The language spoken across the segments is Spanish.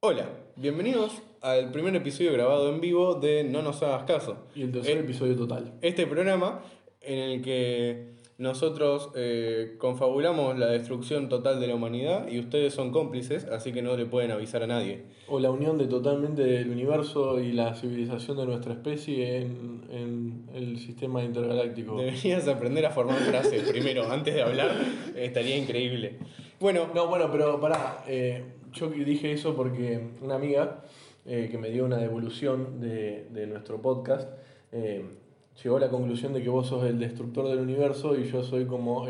Hola, bienvenidos al primer episodio grabado en vivo de No nos hagas caso. Y el tercer episodio total. Este programa en el que nosotros confabulamos la destrucción total de la humanidad y ustedes son cómplices, así que no le pueden avisar a nadie. O la unión de totalmente del universo y la civilización de nuestra especie en el sistema intergaláctico. Deberías aprender a formar frases primero, antes de hablar, estaría increíble. Bueno, Pero pará, yo dije eso porque una amiga que me dio una devolución de nuestro podcast llegó a la conclusión de que vos sos el destructor del universo y yo soy como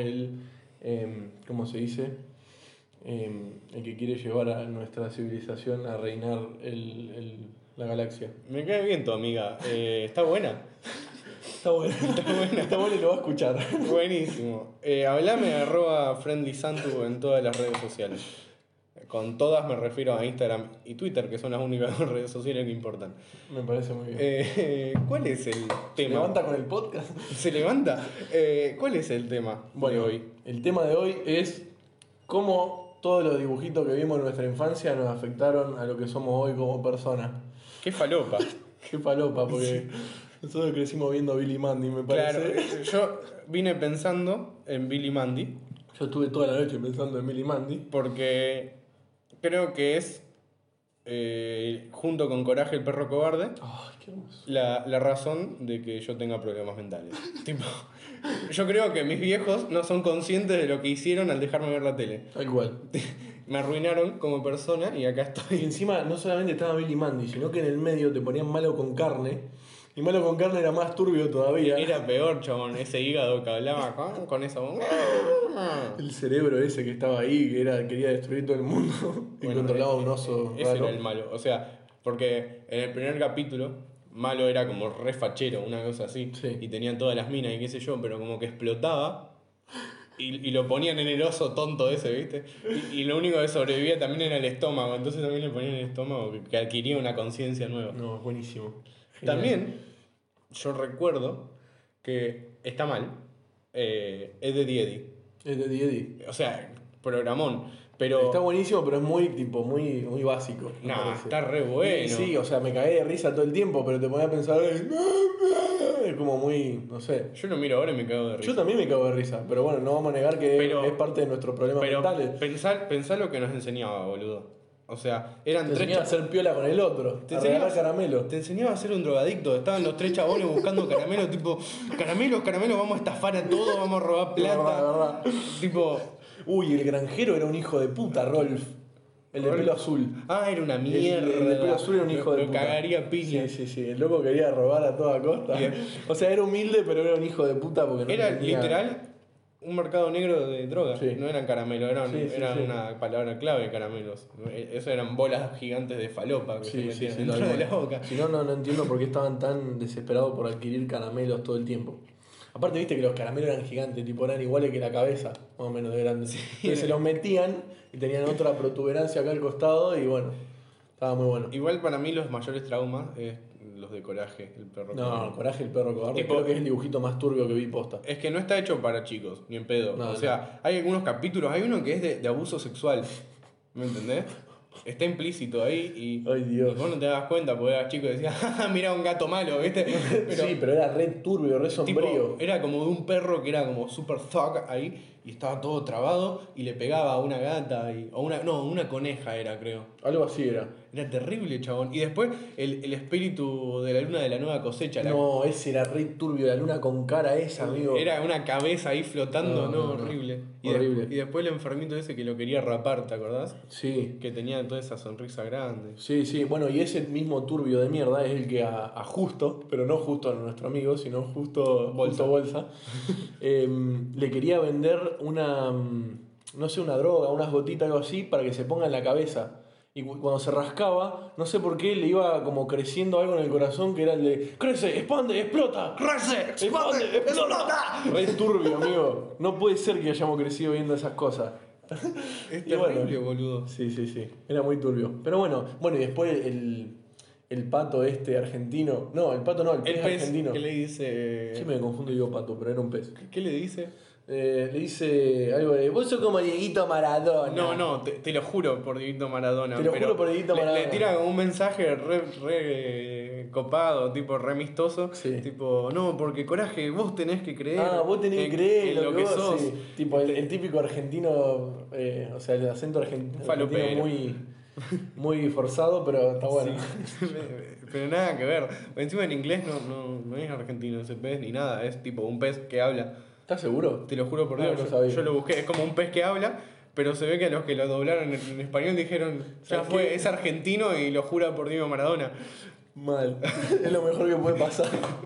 ¿cómo se dice? El que quiere llevar a nuestra civilización a reinar la galaxia. me cae bien tu amiga, está buena. Está bueno, está bueno y lo va a escuchar. Buenísimo. Hablame @friendlysantu en todas las redes sociales. Con todas me refiero a Instagram y Twitter, que son las únicas redes sociales que importan. Me parece muy bien. ¿Cuál es el ¿Se tema? levanta con el podcast? ¿Se levanta? ¿Cuál es el tema de hoy? El tema de hoy es cómo todos los dibujitos que vimos en nuestra infancia nos afectaron a lo que somos hoy como personas. ¿Qué falopa? Qué palopa, porque nosotros crecimos viendo Billy Mandy, me Claro, parece. yo vine pensando en Billy Mandy Yo estuve toda la noche pensando en Billy Mandy. porque creo que es, junto con Coraje el perro cobarde, Ay, qué hermoso. la razón de que yo tenga problemas mentales. Tipo, yo creo que mis viejos no son conscientes de lo que hicieron al dejarme ver la tele. Tal cual. Me arruinaron como persona y acá Y estoy. encima no solamente estaba Billy Mandy, sino que en el medio te ponían malo con carne. Y malo con carne era más turbio todavía. Era peor, chabón, ese hígado que hablaba con eso. El cerebro ese que estaba ahí, quería destruir todo el mundo. Y Bueno, controlaba un oso ese raro. era el malo. O sea, porque en el primer capítulo, malo era como re fachero, una cosa así. Sí. Y tenían todas las minas y qué sé yo, pero como que explotaba. Y lo ponían en el oso tonto ese, ¿viste? Y lo único que sobrevivía también era el estómago. Entonces también le ponían el estómago que adquiría una conciencia nueva. No, es buenísimo. Genial. También, yo recuerdo que está mal. Es de Eddie. Es de Eddie. O sea, programón. Pero. Está buenísimo, pero es muy básico. me Nah, parece. está re bueno. Sí, o sea, me cagué de risa todo el tiempo, pero te ponía a pensar. Es como muy. No sé. Yo lo miro ahora y me cago de risa. Yo también me cago de risa, pero bueno, no vamos a negar que Pero- es parte de nuestros problemas Pero mentales. pensá lo que nos enseñaba, boludo. O sea, eran Te tres enseñaba a hacer piola con el otro, Te a regalar enseñaba, caramelo. te enseñaba a ser un drogadicto. Estaban los tres chabones buscando caramelos, tipo, caramelos, vamos a estafar a todo, vamos a robar plata. Verdad. Tipo, Uy, el granjero era un hijo de puta, Rolf. El de Rolf. pelo azul. era una mierda. El de pelo azul era un hijo de Lo puta. cagaría piña. Sí. El loco quería robar a toda costa. Bien. O sea, era humilde, pero era un hijo de puta porque no Era tenía... literal un mercado negro de drogas. Sí. No eran caramelos, eran Sí. una palabra clave, caramelos. Eso eran bolas gigantes de falopa que se Sí, metían sí, dentro tal de la cual. boca. Si no, no entiendo por qué estaban tan desesperados por adquirir caramelos todo el tiempo. Aparte, viste que los caramelos eran gigantes, tipo eran iguales que la cabeza, más o menos de grandes. Entonces se los metían y tenían otra protuberancia acá al costado y bueno, estaba muy bueno. Igual para mí los mayores traumas es los de Coraje, el perro. No, Coraje el perro cobarde, Tipo- creo que es el dibujito más turbio que vi posta. Es que no está hecho para chicos, ni en pedo. No, o sea, hay algunos capítulos, hay uno que es de abuso sexual. ¿Me entendés? Está implícito ahí y, Ay, Dios. y vos no te das cuenta porque eras chico y decías, ¡ah, mira un gato malo! ¿Viste? Pero, Sí, pero era re turbio, re tipo, sombrío. era como de un perro que era como super thug ahí y estaba todo trabado y le pegaba a una gata una coneja era, creo. Algo así era. Era terrible, chabón. Y después el espíritu de la luna de la nueva cosecha. No, ese era re turbio, la luna con cara esa, amigo. Era una cabeza ahí flotando, No, no, no. horrible. Horrible. Y después el enfermito ese que lo quería rapar, ¿te acordás? Sí. Que tenía toda esa sonrisa grande. Sí, bueno, y ese mismo turbio de mierda es el que a Justo, pero no Justo a nuestro amigo, sino Justo Bolsa, le quería vender no sé, una droga, unas gotitas, algo así, para que se ponga en la cabeza. Y cuando se rascaba, no sé por qué, le iba como creciendo algo en el corazón que era el de crece, expande, explota, crece, expande, explota. Re turbio, amigo. No puede ser que hayamos crecido viendo esas cosas. Es Y bueno, terrible, boludo. Sí. Era muy turbio. Pero bueno, y después el pato este argentino. No, el pato no, el pez El pez argentino. que le dice. Siempre me confundo y digo pato, pero era un pez. ¿Qué le dice? Le dice algo de, vos sos como Dieguito Maradona. No, te lo juro por Dieguito Maradona. Te lo juro por Dieguito Maradona. Le tira como un mensaje re copado, tipo re amistoso. Sí. Tipo, no, porque coraje, vos tenés que creer. Vos tenés que creer en lo que vos, sos. sí. Tipo el típico argentino, o sea, el acento argentino Falopero. muy forzado, pero está bueno. Sí. Pero nada que ver. Encima en inglés no es argentino ese pez ni nada. Es tipo un pez que habla. ¿Estás seguro? Te lo juro por Ah, Dios. no sabía. Yo lo busqué. Es como un pez que habla. Pero se ve que a los que lo doblaron en español dijeron, ya ¿Sabes fue, qué? es argentino y lo jura por Diego Maradona. Mal. Es lo mejor que puede pasar.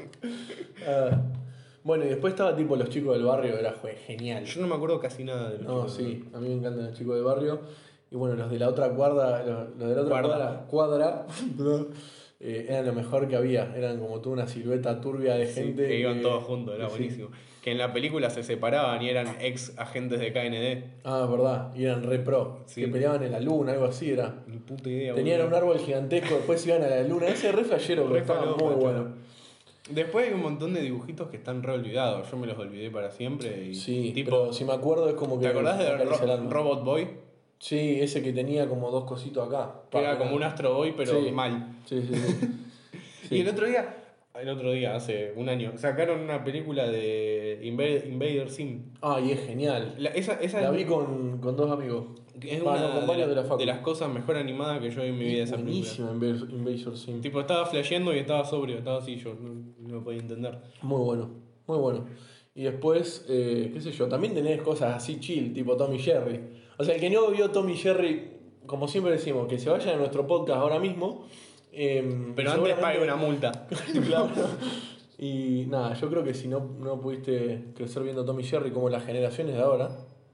Ah. Bueno, y después estaba tipo los chicos del barrio, era genial. Yo no me acuerdo casi nada de los No, chicos. sí, a mí me encantan los chicos del barrio. Y bueno, los de la otra cuadra, los de la otra cuadra eran lo mejor que había. Eran como toda una silueta turbia de Sí, gente. que iban todos juntos, era sí. buenísimo. Que en la película se separaban y eran ex agentes de KND. Ah, verdad, y eran re pro. Sí. Que peleaban en la luna, algo así era. Ni puta idea. Tenían boludo. un árbol gigantesco, después iban a la luna. Ese re flashero, pero Re estaba falopa, muy chaval. bueno. Después hay un montón de dibujitos que están re olvidados. Yo me los olvidé para siempre. Y, Sí, tipo, pero si me acuerdo es como que. ¿te acordás me de acaricia el alma. Robot Boy? Sí, ese que tenía como dos cositos acá. Que era como un Astro Boy, pero Sí. mal. Sí, sí, sí. Y el otro día, hace un año, sacaron una película de Invader Sim. Ah, y es genial. Esa La vi con dos amigos. es Ah, una no, con varios de la facu. de las cosas mejor animadas que yo vi en mi vida. Esa película. Buenísima Invasor Sim. Tipo, estaba flasheando y estaba sobrio, estaba así, yo no podía entender. Muy bueno, muy bueno. Y después, qué sé yo, también tenés cosas así chill, tipo Tom y Jerry. O sea, el que no vio Tom y Jerry, como siempre decimos, que se vaya a nuestro podcast ahora mismo. Pero antes pague una multa. Claro. Y nada, yo creo que si no pudiste crecer viendo Tom y Jerry como las generaciones de ahora.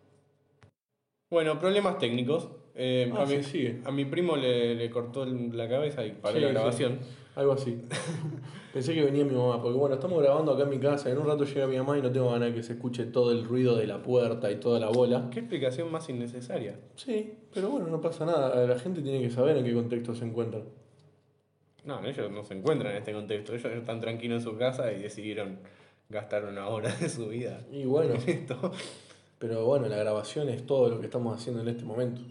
Bueno, problemas técnicos. Se sigue. A mi primo le cortó la cabeza y paró Sí, la sí. grabación. Algo así. Pensé que venía mi mamá, porque bueno, estamos grabando acá en mi casa, en un rato llega mi mamá y no tengo ganas de que se escuche todo el ruido de la puerta y toda la bola. ¿Qué explicación más innecesaria? Sí, pero bueno, no pasa nada, la gente tiene que saber en qué contexto se encuentran. No, ellos no se encuentran en este contexto. Ellos están tranquilos en su casa y decidieron gastar una hora de su vida. Y bueno, en esto. pero bueno, la grabación es todo lo que estamos haciendo en este momento.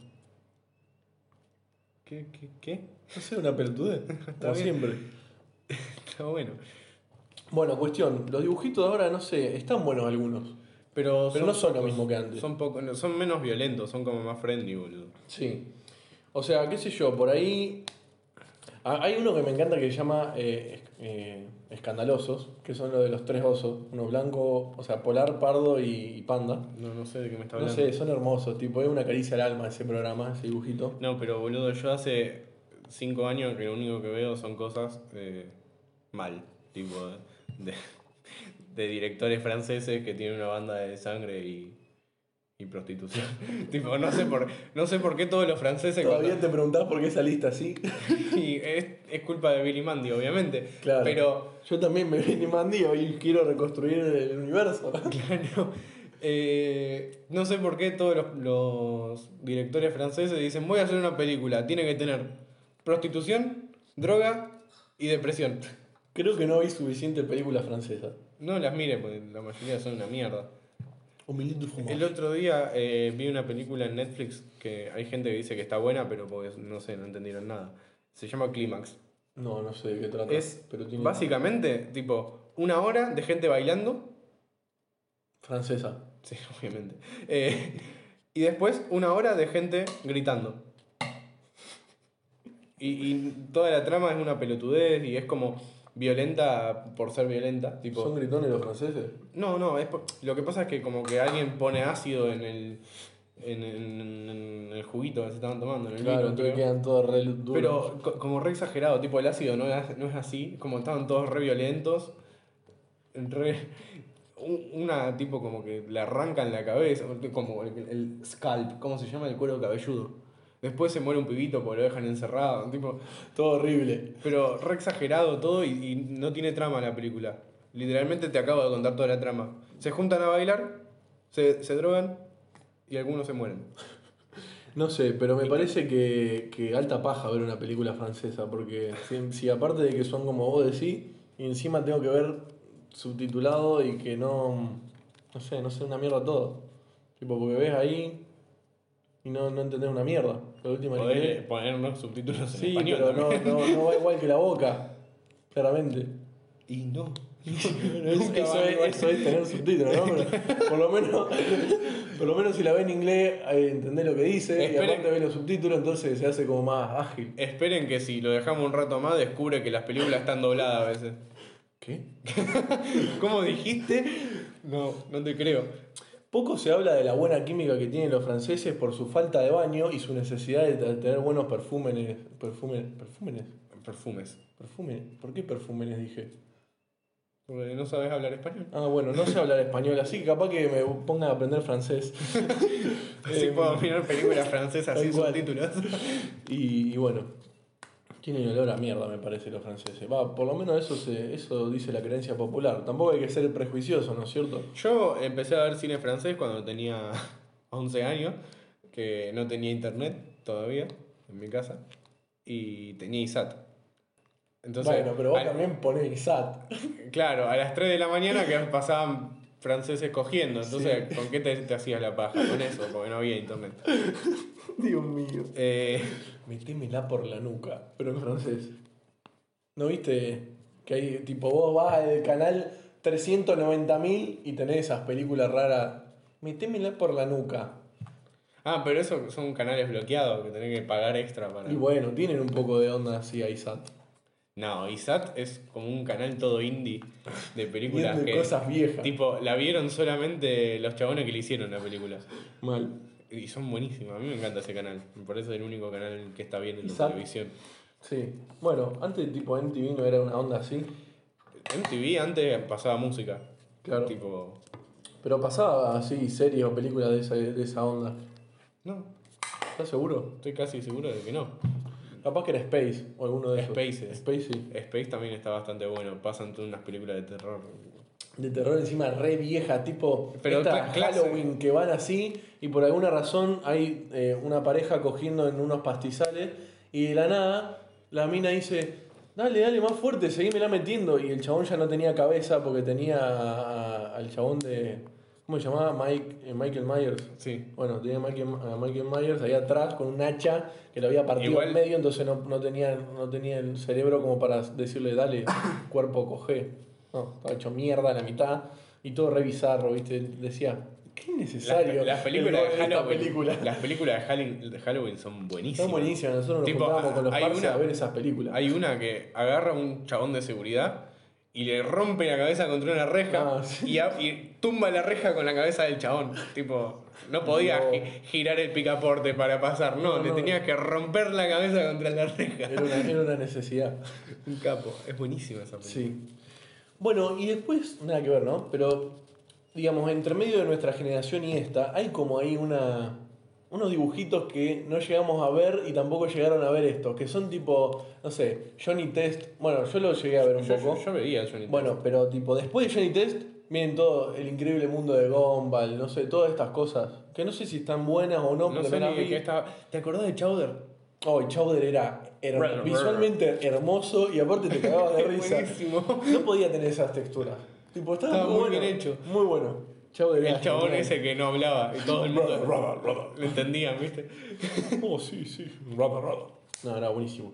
¿Qué? No sé, una pelotudez, como bien. siempre. Está bueno. Bueno, cuestión, los dibujitos de ahora, no sé, están buenos algunos. Pero no son lo pocos, mismo que antes. Son menos violentos, son como más friendly, boludo. Sí. O sea, qué sé yo, por ahí. Hay uno que me encanta que se llama Escandalosos, que son los de los tres osos. Uno blanco, o sea, polar, pardo y panda. No sé de qué me está No hablando. sé, son hermosos, tipo, es una caricia al alma ese programa, ese dibujito. No, pero boludo, yo hace 5 años que lo único que veo son cosas mal. Tipo, de directores franceses que tienen una banda de sangre y prostitución. Tipo, no sé por qué todos los franceses... Todavía te preguntás por qué saliste así. Y es culpa de Billy Mandy, obviamente. Claro. Pero, Yo también me vine mandío y quiero reconstruir el universo. claro, no sé por qué todos los directores franceses dicen, voy a hacer una película, tiene que tener prostitución, droga y depresión. Creo que no vi suficiente película francesa. No las mire, porque la mayoría son una mierda. El El otro día vi una película en Netflix que hay gente que dice que está buena, pero porque, no sé, no entendieron nada. Se llama Clímax. No sé de qué trata. Es pero tiene... básicamente, tipo, una hora de gente bailando. Francesa. Sí, obviamente. Y después una hora de gente gritando. Y toda la trama es una pelotudez y es como violenta por ser violenta. Tipo, ¿Son gritones los franceses? no, lo que pasa es que como que alguien pone ácido en el juguito que se estaban tomando, en el Claro, vino, entonces creo. quedan todos re duros. Pero como re exagerado, tipo el ácido no es así, como estaban todos re violentos, una tipo como que le arrancan la cabeza, como el scalp, ¿cómo se llama? El cuero cabelludo. Después se muere un pibito porque lo dejan encerrado, tipo, Todo horrible. pero re exagerado todo y no tiene trama la película. Literalmente te acabo de contar toda la trama. Se juntan a bailar, se drogan y algunos se mueren. No sé, pero me parece que alta paja ver una película francesa, porque si aparte de que son como vos decís, y encima tengo que ver subtitulado y que no no sé, una mierda todo. Tipo, porque ves ahí y no entendés una mierda. La última en Podés inglés. poner unos subtítulos en Sí, español pero también. no va igual que la boca, claramente. Y no. Eso, Nunca va igual. eso es tener subtítulos, ¿no? Pero por lo menos si la ves en inglés, entendés lo que dice y Esperen. aparte ves los subtítulos, entonces se hace como más ágil. Esperen que si lo dejamos un rato más, descubre que las películas están dobladas a veces. ¿Qué? ¿Cómo dijiste? No, no te creo. Poco se habla de la buena química que tienen los franceses por su falta de baño y su necesidad de tener buenos perfúmenes. Perfumes. ¿Perfume? ¿Por qué perfúmenes dije? Porque no sabes hablar español. Ah, bueno, no sé hablar español, así que capaz que me ponga a aprender francés. Así puedo mirar películas francesas tal sin cual. subtítulos. Y bueno, tienen olor a mierda, me parece, los franceses. Va, por lo menos eso dice la creencia popular. Tampoco hay que ser prejuicioso, ¿no es cierto? Yo empecé a ver cine francés cuando tenía 11 años, que no tenía internet todavía en mi casa, y tenía ISAT. Entonces, Bueno, pero vos también ponés ISAT. claro, a las 3 de la mañana que pasaban franceses cogiendo, entonces, ¿con qué te hacías la paja? Con eso, porque no había internet. Dios mío. Eh, Metémela por la nuca, pero en francés. ¿No viste que hay, tipo, vos vas al canal 390.000 y tenés esas películas raras? Metémela por la nuca. pero eso son canales bloqueados que tenés que pagar extra para... Y bueno, tienen un poco de onda así a ISAT. No, ISAT es como un canal todo indie de películas Viendo que... cosas viejas. Tipo, la vieron solamente los chabones que le hicieron la película. Mal. Y son buenísimas, a mí me encanta ese canal. Me parece el único canal que está bien en la ISAT. televisión. Sí. Bueno, antes tipo MTV no era una onda así. MTV antes pasaba música. Claro. Tipo... Pero pasaba así series o películas de esa onda. No, ¿Estás seguro? estoy casi seguro de que no. Capaz que era Space o alguno de esos. Spaces. Space sí. Space también está bastante bueno. Pasan todas unas películas de terror. De terror encima re vieja, tipo Pero esta clase. Halloween que van así y por alguna razón hay una pareja cogiendo en unos pastizales y de la nada la mina dice, dale más fuerte, seguímela metiendo y el chabón ya no tenía cabeza porque tenía al chabón de, ¿cómo se llamaba? Michael Myers. Sí. Bueno, tenía a Michael Myers ahí atrás con un hacha que lo había partido Igual- en medio, entonces no tenía el cerebro como para decirle, dale, cuerpo, coge. No, estaba hecho mierda a la mitad y todo re bizarro, ¿viste? Decía, qué innecesario. Las películas de esta Halloween. película. Las películas de Halloween son buenísimas. Son buenísimas, nosotros nos Tipo, juntábamos con los hay parce una- a ver esas películas. Hay una que agarra a un chabón de seguridad y le rompe la cabeza contra una reja Sí. y tumba la reja con la cabeza del chabón. Tipo, no podía No. girar el picaporte para pasar, no, le No. tenías que romper la cabeza contra la reja. Era una necesidad. Un capo, es buenísima esa película. Sí. Bueno, y después, nada que ver, ¿no? Pero, digamos, entre medio de nuestra generación y esta, hay como ahí unos dibujitos que no llegamos a ver y tampoco llegaron a ver estos, que son tipo, no sé, Johnny Test. Bueno, yo lo llegué a ver un poco. Yo veía Johnny Test. Bueno, pero tipo, después de Johnny Test, vienen todo el increíble mundo de Gumball, no sé, todas estas cosas. Que no sé si están buenas o no, No porque sé no las ni de vi. qué estaba. ¿Te acordás de Chowder? Oh, y Chowder era Brr. visualmente hermoso y aparte te cagabas de risa. Buenísimo. No podía tener esas texturas. Tipo, estaba muy bueno, bien hecho. Muy bueno. Chowder era El chabón genial. ese que no hablaba y todo el mundo Rubber. lo entendían, ¿viste? Oh, sí. Rubber. No, era buenísimo.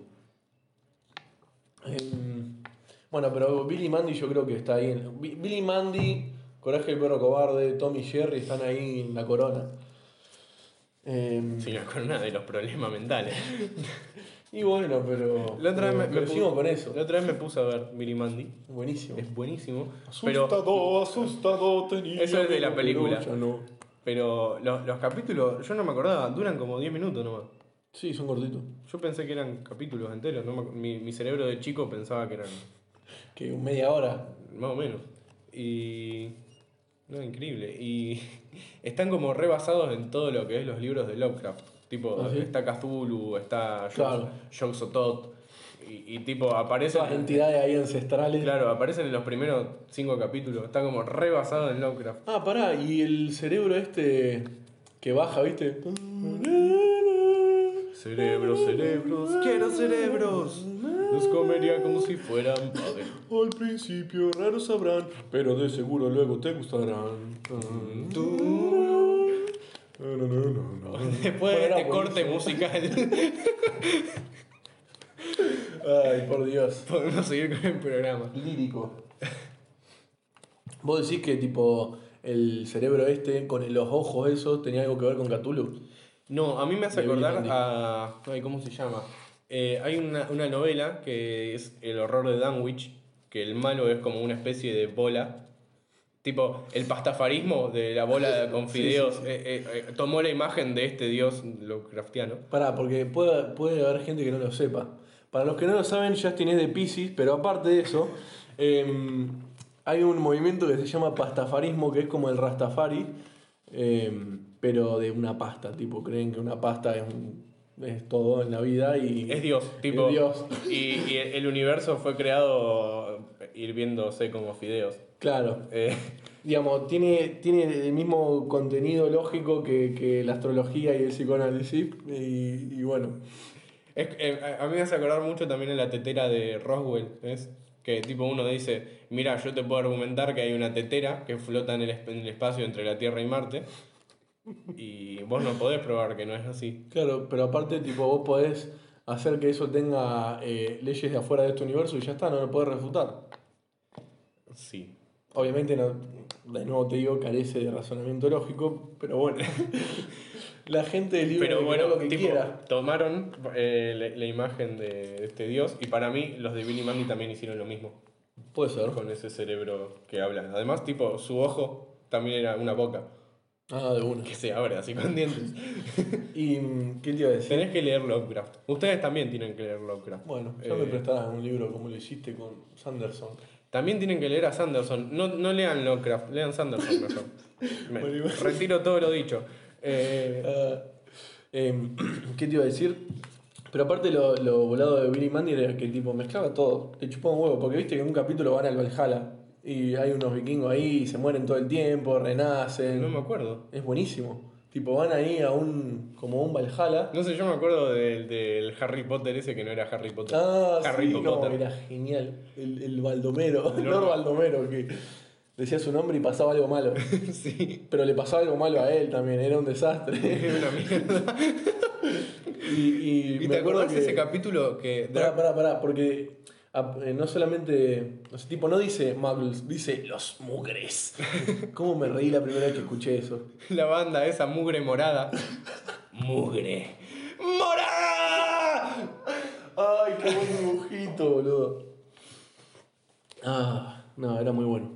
Bueno, pero Billy Mandy yo creo que está ahí. Billy Mandy, Coraje el perro cobarde, Tom y Jerry están ahí en la corona. Sin la corona de los problemas mentales. Y bueno, pero. La otra vez pero seguimos con eso. La otra vez me puse a ver Billy Mandy. Buenísimo. Es buenísimo. Asustado tenía. Eso es de la película. Pero ya no. Pero los capítulos, yo no me acordaba, duran como 10 minutos nomás. Sí, son cortitos. Yo pensé que eran capítulos enteros. Mi cerebro de chico pensaba que eran Que media hora. más o menos. Y. No, increíble. Y están como rebasados en todo lo que es los libros de Lovecraft. Tipo, ¿Ah, sí? está Cthulhu, está Claro. Yog-Sothoth. Y tipo, aparecen. Todas entidades ahí ancestrales. Claro, aparecen en los primeros 5 capítulos. Está como rebasado en Lovecraft. Ah, pará, y el cerebro este que baja, ¿viste? Cerebros, quiero cerebros. los comería como si fueran padre. Al principio raros sabrán, pero de seguro luego te gustarán. Después de este corte musical, Ay, por Dios. podemos seguir con el programa. Lírico. ¿Vos decís que tipo el cerebro con los ojos esos tenía algo que ver con Cthulhu? No, a mí me hace De Billy acordar Mandy. a... Ay, ¿cómo se llama? Hay una novela que es El horror de Dunwich, que el malo es como una especie de bola. Tipo, el pastafarismo de la bola con fideos Sí. tomó la imagen de este dios Lovecraftiano. Pará, porque puede haber gente que no lo sepa. Para los que no lo saben, Justin es de Pisces, pero aparte de eso, hay un movimiento que se llama pastafarismo, que es como el Rastafari, pero de una pasta. Tipo, creen que una pasta es todo en la vida y... Es Dios, tipo. Es Dios. Y el universo fue creado hirviéndose como fideos. Claro. Eh, Digamos, tiene el mismo contenido lógico que la astrología y el psicoanálisis. Y bueno. a mí me hace acordar mucho también en la tetera de Roswell, ¿ves? Que tipo uno dice, mira, yo te puedo argumentar que hay una tetera que flota en el espacio entre la Tierra y Marte. Y vos no podés probar que no es así. Claro, pero aparte, tipo, vos podés hacer que eso tenga leyes de afuera de este universo y ya está, no lo podés refutar. Sí. Obviamente, no, de nuevo te digo, carece de razonamiento lógico, pero bueno. La gente es libre Pero de bueno, creer lo que tipo, quiera. tomaron la imagen de este dios y para mí los de Billy Mandy también hicieron lo mismo. Puede ser. Con ese cerebro que habla. Además, tipo, su ojo también era una boca Ah, de una. que se abre así con dientes. ¿Y qué te iba a decir? Tenés que leer Lovecraft. Ustedes también tienen que leer Lovecraft. Bueno, ya me prestarás un libro como lo hiciste con Sanderson. También tienen que leer a Sanderson. No lean Lovecraft, lean Sanderson mejor. Bueno. Retiro todo lo dicho. ¿Qué te iba a decir? Pero aparte lo volado de Billy Mandy era que tipo mezclaba todo, le chupaba un huevo, porque viste que en un capítulo van al Valhalla y hay unos vikingos ahí y se mueren todo el tiempo, renacen. No me acuerdo. Es buenísimo. Tipo van ahí a como un Valhalla. No sé, yo me acuerdo del Harry Potter ese que no era Harry Potter. Ah, Harry sí, no, Potter. era genial. El Baldomero, El Lord Lord- Baldomero, que decía su nombre y pasaba algo malo. Sí. Pero le pasaba algo malo a él también, era un desastre. Era una mierda. Y ¿Y me te acuerdo acordás que... ese capítulo que... Pará, porque no solamente... O sea, tipo, no dice muggles, dice los mugres. ¿Cómo me reí la primera vez que escuché eso? La banda esa mugre morada. Mugre. ¡Morada! Ay, qué buen dibujito, boludo. Ah, no, era muy bueno.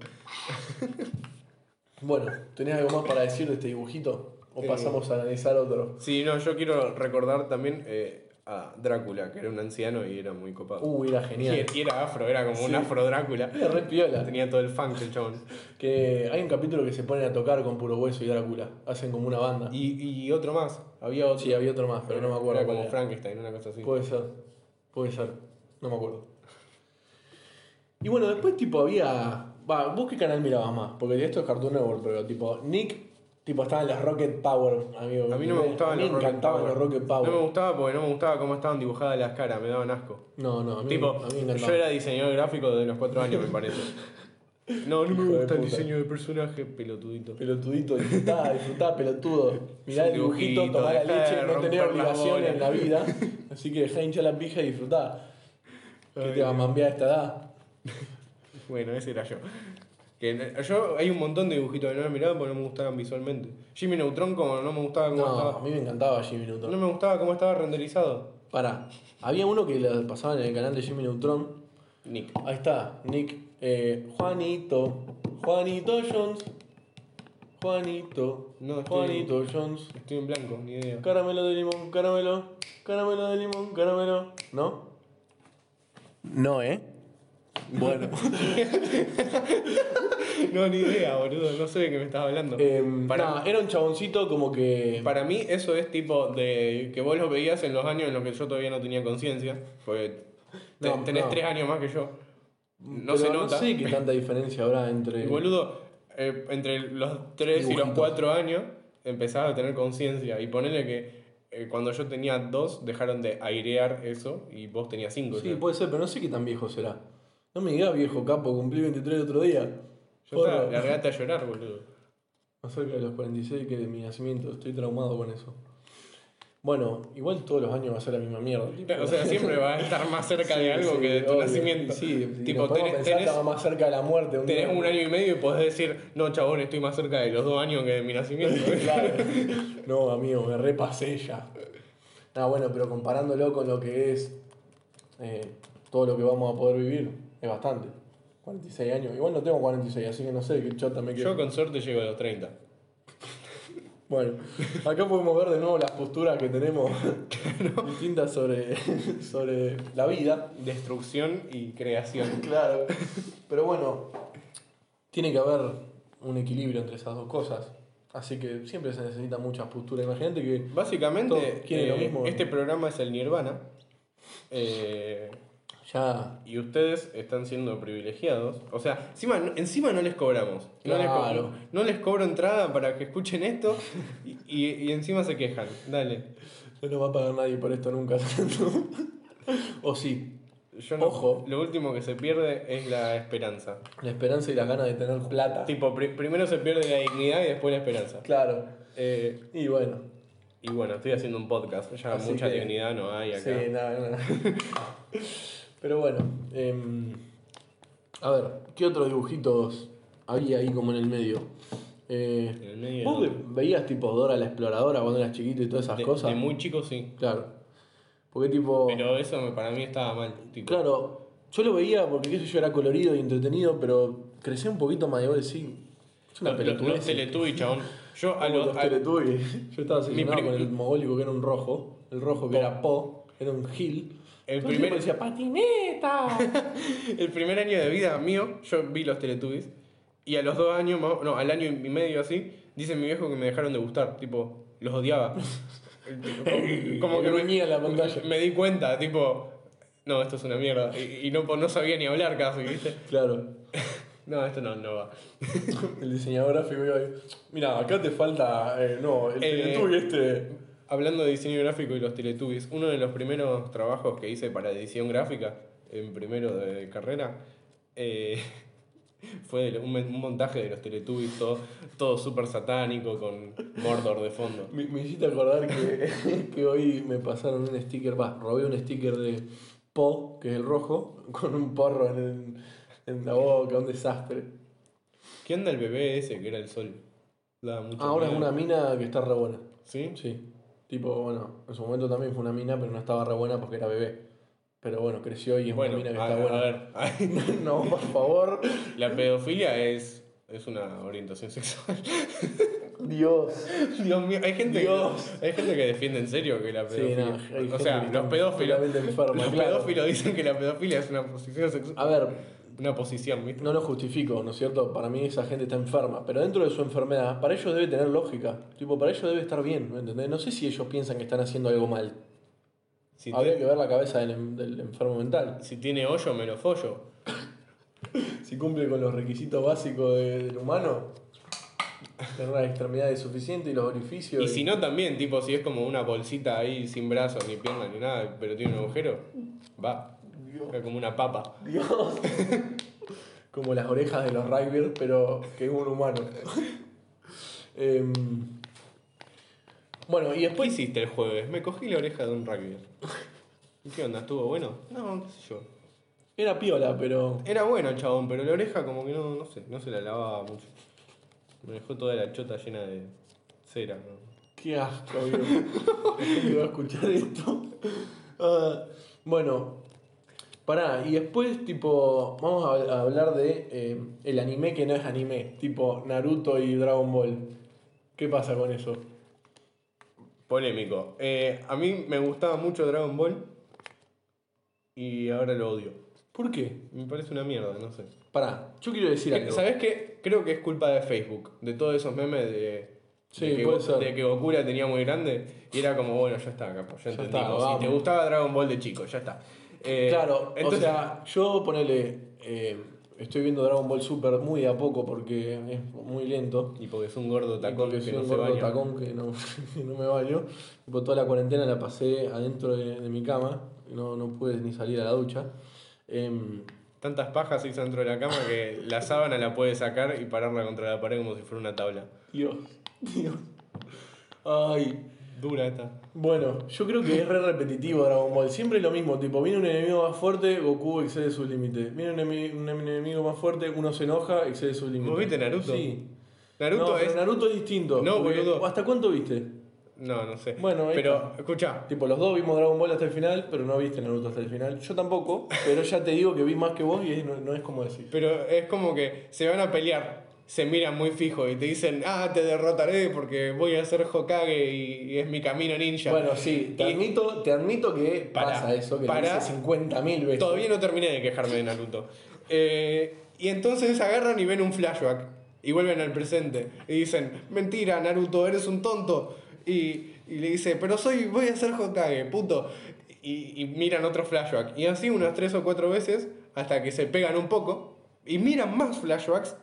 Bueno, ¿tenés algo más para decir de este dibujito? ¿O pasamos a analizar otro? Sí, no, yo quiero recordar también a Drácula, que era un anciano y era muy copado. Era genial. Y era afro, era como un Sí. afro Drácula. Era re piola. Tenía todo el funk el chabón. Que hay un capítulo que se ponen a tocar con Puro Hueso y Drácula. Hacen como una banda. Y otro más, había otro. Sí, había otro más, pero no me acuerdo. Era como cuál Frankenstein, una cosa así. Puede ser. No me acuerdo. Y bueno, después tipo había... ¿Vos qué canal mirabas más? Porque esto es Cartoon Network, pero tipo Nick... Tipo estaban las Rocket Power, amigo. A mí no me gustaban me encantaban los Rocket Power. No me gustaba porque no me gustaba cómo estaban dibujadas las caras, me daban asco. No, a mí Tipo, me encantaban. yo era diseñador gráfico de los 4 años, me parece. No Hijo me de gusta el puta. diseño de personaje, pelotudito. Pelotudito, disfrutá, pelotudo. Mirá Es el un dibujito, dibujito, tomá la dejá de leche, no romper tenés las obligaciones bolas. en la vida. Así que dejá hinchar la pija y disfrutá. ¿Qué te va a mambear a esta edad? Bueno, ese era yo. Hay un montón de dibujitos que no he mirado porque no me gustaban visualmente. Jimmy Neutron como no me gustaba cómo No, a estaba. mí me encantaba Jimmy Neutron. No me gustaba cómo estaba renderizado. Pará, había uno que lo pasaban en el canal de Jimmy Neutron. Nick. Ahí está, Nick. Juanito Jones. No, Juanito Jones. Estoy en blanco, ni idea. Caramelo de limón, caramelo de limón, caramelo. ¿No? No, ¿eh? Bueno. No, ni idea, boludo. No sé de qué me estás hablando. Nada, era un chaboncito como que... Para mí eso es tipo de que vos lo veías en los años en los que yo todavía no tenía conciencia. Porque No, tenés no. 3 años más que yo. No Pero se nota. No sé qué tanta diferencia habrá entre... Y boludo, entre los 3 y los Dibujitos. 4 años empezás a tener conciencia. Y ponele que cuando yo tenía 2 dejaron de airear eso y vos tenías 5. Sí, puede ser, pero no sé qué tan viejo será. No me digas viejo capo, cumplí 23 el otro día. Ya está, largate a llorar, boludo. Más cerca de los 46 que de mi nacimiento, estoy traumado con eso. Bueno, igual todos los años va a ser la misma mierda. Tipo. O sea, siempre va a estar más cerca de algo que de tu obvio. nacimiento. Sí, tipo, tenés, estaba más cerca de la muerte. Tenés un año y medio y podés decir, no, chabón, estoy más cerca de los 2 años que de mi nacimiento. Claro. No, amigo, me repasé ya. Ah, bueno, pero comparándolo con lo que es todo lo que vamos a poder vivir, es bastante. 46 años. Igual no tengo 46, así que no sé qué chota me queda. Yo con suerte llego a los 30. Bueno, acá podemos ver de nuevo las posturas que tenemos distintas sobre la vida. Destrucción y creación. Claro. Pero bueno, tiene que haber un equilibrio entre esas dos cosas. Así que siempre se necesita muchas posturas. Imagínate que Básicamente, lo mismo. este programa es el Nirvana. Ya. Y ustedes están siendo privilegiados. O sea, encima no les cobramos. Claro. No les cobro entrada para que escuchen esto y encima se quejan. Dale. No nos va a pagar nadie por esto nunca. O sí. Ojo. Lo último que se pierde es la esperanza. La esperanza y las ganas de tener plata. Tipo, primero se pierde la dignidad y después la esperanza. Claro. Y bueno. Y bueno, estoy haciendo un podcast. Ya Así mucha que, dignidad no hay acá. Sí, nada. Pero bueno. A ver, ¿qué otros dibujitos había ahí como en el medio? En el medio ¿Vos veías tipo Dora la Exploradora cuando eras chiquito y todas esas cosas? De muy chico sí. Claro. Porque tipo... Pero eso para mí estaba mal. Tipo. Claro, yo lo veía porque qué sé yo, era colorido y entretenido, pero crecí un poquito más y vos decís... Es una pelotudez. Los Teletubbies, chabón. Yo los Teletubbies. Yo estaba obsesionado con el mogólico que era un rojo. El rojo que era Po, era un Gil. El primer decía patineta. El primer año de vida mío, yo vi los Teletubbies. Y a los 2 años, no, al año y medio así, dice mi viejo que me dejaron de gustar. Tipo, los odiaba. Como que la pantalla. me di cuenta, tipo, no, esto es una mierda. Y no sabía ni hablar casi, ¿viste? Claro. No, esto no va. El diseñador gráfico iba ahí. Mira, acá te falta. El Teletubby Hablando de diseño gráfico y los Teletubbies, uno de los primeros trabajos que hice para edición gráfica, en primero de carrera, fue un montaje de los Teletubbies, todo súper satánico, con Mordor de fondo. Me hiciste acordar que hoy me pasaron un sticker, robé un sticker de Po, que es el rojo, con un porro en la boca, un desastre. ¿Qué onda el bebé ese que era el sol? Ahora es una mina que está re buena. ¿Sí? Sí. Tipo, bueno, en su momento también fue una mina, pero no estaba re buena porque era bebé. Pero bueno, creció y es una mina que está buena. A ver. No, por favor. La pedofilia es una orientación sexual. Dios mío, hay gente Dios. que defiende en serio que la pedofilia. Sí, no, hay o sea, gente los pedófilos. Enferma, Los pedófilos dicen que la pedofilia es una posición sexual. A ver. Una posición, ¿viste? No lo justifico, ¿no es cierto? Para mí esa gente está enferma, pero dentro de su enfermedad, para ellos debe tener lógica. Tipo, para ellos debe estar bien, ¿me entendés? No sé si ellos piensan que están haciendo algo mal. Habría que ver la cabeza del enfermo mental. Si tiene hoyo, me lo follo. Si cumple con los requisitos básicos del humano, tener las extremidades suficientes y los orificios. Y si no, también, tipo, si es como una bolsita ahí sin brazos, ni piernas, ni nada, pero tiene un agujero, va. Es como una papa. Dios. Como las orejas de los rugbyers, pero que es un humano. Bueno, y después... ¿Qué hiciste el jueves? Me cogí la oreja de un rugbyer. ¿Qué onda? ¿Estuvo bueno? No, qué sé yo. Era piola, pero... Era bueno el chabón, pero la oreja como que no sé, no se la lavaba mucho. Me dejó toda la chota llena de cera, ¿no? Qué asco, amigo. La gente va a escuchar esto. Bueno... Pará, y después, tipo, vamos a hablar de el anime que no es anime, tipo Naruto y Dragon Ball. ¿Qué pasa con eso? Polémico. A mí me gustaba mucho Dragon Ball y ahora lo odio. ¿Por qué? Me parece una mierda, no sé. Pará, yo quiero decir algo. ¿Sabés qué? Creo que es culpa de Facebook, de todos esos memes de que Goku la tenía muy grande y era como, bueno, ya está, capo, ya entendí. Si te gustaba Dragon Ball de chico, ya está. Claro, entonces, o sea, yo ponele Estoy viendo Dragon Ball Super muy de a poco porque es muy lento. Y porque es un gordo Y tacón porque que soy no un se gordo baña. tacón que no, que no me baño. Tipo, toda la cuarentena la pasé adentro de mi cama. No pude ni salir a la ducha. Tantas pajas hizo dentro de la cama que la sábana la puede sacar y pararla contra la pared como si fuera una tabla. Dios. Ay. Dura esta. Bueno, yo creo que es re repetitivo Dragon Ball. Siempre es lo mismo, tipo, viene un enemigo más fuerte, Goku excede sus límites. Viene un enemigo más fuerte, uno se enoja, excede sus límites. ¿Vos viste Naruto? Sí. Naruto No, es... pero Naruto es distinto. No, porque- boludo. ¿Hasta cuánto viste? No sé. Bueno, ahí pero, está. escuchá. Tipo, los dos vimos Dragon Ball hasta el final, pero no viste Naruto hasta el final. Yo tampoco, pero ya te digo que vi más que vos y no es como decir. Pero es como que se van a pelear, se miran muy fijo y te dicen, te derrotaré porque voy a ser Hokage y es mi camino ninja. Bueno, sí, te Y admito que Pará, pasa eso, que lo pará. hice 50.000 veces. todavía no terminé de quejarme de Naruto. Y entonces agarran y ven un flashback y vuelven al presente y dicen, mentira, Naruto, eres un tonto. Y le dice, pero voy a ser Hokage, puto. Y miran otro flashback. Y así unas 3 o 4 veces hasta que se pegan un poco y miran más flashbacks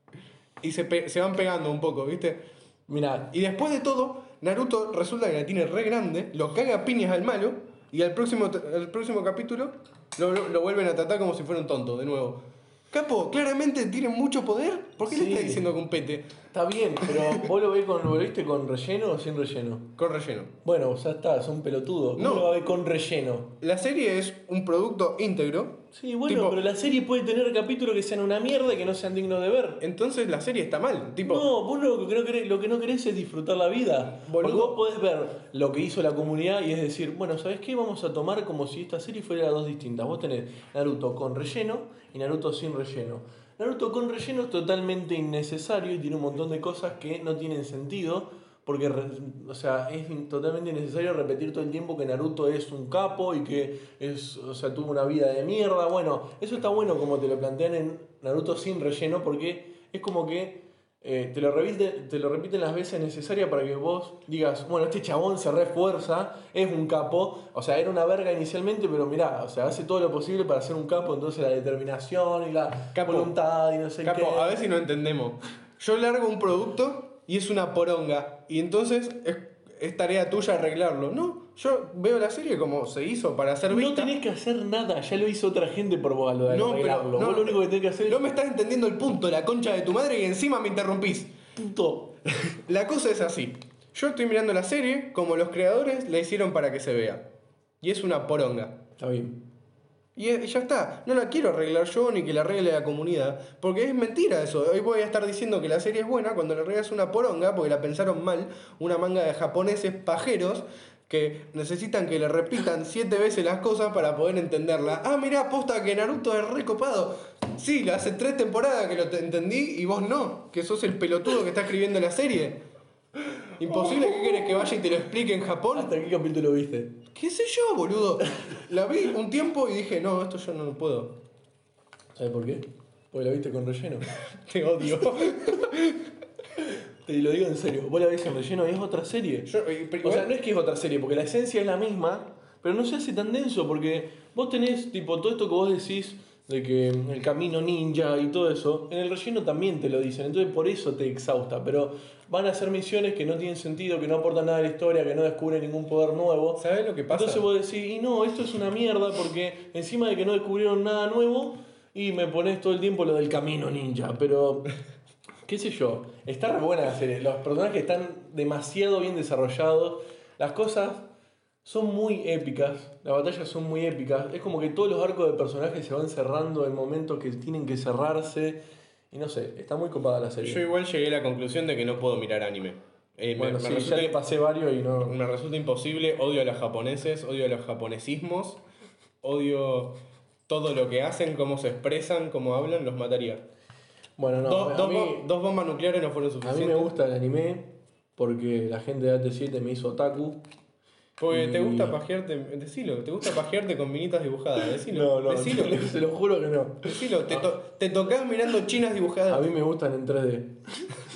y se van pegando un poco, ¿viste? Mira, Y después de todo, Naruto resulta que la tiene re grande, lo caga a piñas al malo y al próximo capítulo lo vuelven a tratar como si fuera un tonto, de nuevo. Capo, claramente tiene mucho poder. ¿Por qué le Sí. está diciendo que un pete? está bien, pero ¿vos lo viste con relleno o sin relleno? Con relleno. Bueno, ya está, son pelotudos. ¿Cómo No. lo va a ver con relleno? La serie es un producto íntegro. Sí, bueno, Tipo- pero la serie puede tener capítulos que sean una mierda y que no sean dignos de ver. Entonces la serie está mal. Tipo, No, vos lo que no querés es disfrutar la vida. Boludo. Porque vos podés ver lo que hizo la comunidad y es decir, bueno, ¿sabés qué? Vamos a tomar como si esta serie fuera dos distintas. Vos tenés Naruto con relleno y Naruto sin relleno. Naruto con relleno es totalmente innecesario y tiene un montón de cosas que no tienen sentido. Porque, o sea, es totalmente innecesario repetir todo el tiempo que Naruto es un capo y que tuvo una vida de mierda. Bueno, eso está bueno como te lo plantean en Naruto sin relleno porque es como que te lo repiten las veces necesarias para que vos digas, bueno, este chabón se refuerza, es un capo, o sea, era una verga inicialmente, pero mirá, o sea, hace todo lo posible para ser un capo, entonces la determinación y la Capo. voluntad y no sé Capo, qué. a ver si no entendemos. Yo largo un producto y es una poronga. Y entonces es tarea tuya arreglarlo. No, yo veo la serie como se hizo para ser No vista. tenés que hacer nada, ya lo hizo otra gente por vos a lo de No, arreglarlo. pero no, Vos lo único que tenés que hacer No es me estás entendiendo el punto, la concha de tu madre, y encima me interrumpís. puto. La cosa es así. Yo estoy mirando la serie como los creadores la hicieron para que se vea. Y es una poronga. Está bien. Y ya está. No la quiero arreglar yo ni que la arregle la comunidad. Porque es mentira eso. Hoy voy a estar diciendo que la serie es buena cuando la realidad es una poronga porque la pensaron mal. Una manga de japoneses pajeros que necesitan que le repitan 7 veces las cosas para poder entenderla. Mirá, posta que Naruto es recopado. Sí, hace 3 temporadas que lo entendí y vos no. Que sos el pelotudo que está escribiendo la serie. Imposible. ¿Qué querés que vaya y te lo explique en Japón? ¿Hasta qué capítulo viste? ¿Qué sé yo, boludo? La vi un tiempo y dije, no, esto yo no lo puedo. ¿Sabes por qué? Porque la viste con relleno. Te odio. Te lo digo en serio. Vos la ves en relleno y es otra serie. O sea, no es que es otra serie, porque la esencia es la misma, pero no se hace tan denso, porque vos tenés, tipo, todo esto que vos decís de que el camino ninja y todo eso, en el relleno también te lo dicen, entonces por eso te exhausta, pero van a ser misiones que no tienen sentido, que no aportan nada a la historia, que no descubren ningún poder nuevo. ¿Sabés lo que pasa? Entonces vos decís, y no, esto es una mierda, porque encima de que no descubrieron nada nuevo, y me pones todo el tiempo lo del camino ninja, pero... qué sé yo, está re buena la serie, los personajes están demasiado bien desarrollados, las cosas son muy épicas, las batallas son muy épicas, es como que todos los arcos de personajes se van cerrando en momentos que tienen que cerrarse, y no sé, está muy copada la serie. Yo igual llegué a la conclusión de que no puedo mirar anime. Bueno, sí, resulta, ya le pasé varios y no... me resulta imposible, odio a los japoneses, odio a los japonesismos, odio todo lo que hacen, cómo se expresan, cómo hablan, los mataría. Bueno, no, Dos bombas nucleares no fueron a suficientes. mí me gusta el anime porque la gente de AT7 me hizo otaku. Porque te Y- gusta pajearte, decilo, te gusta pajearte con minitas dibujadas, decilo. No, Decilo, se lo juro que no. decilo, te tocás mirando chinas A dibujadas. mí me gustan en 3D.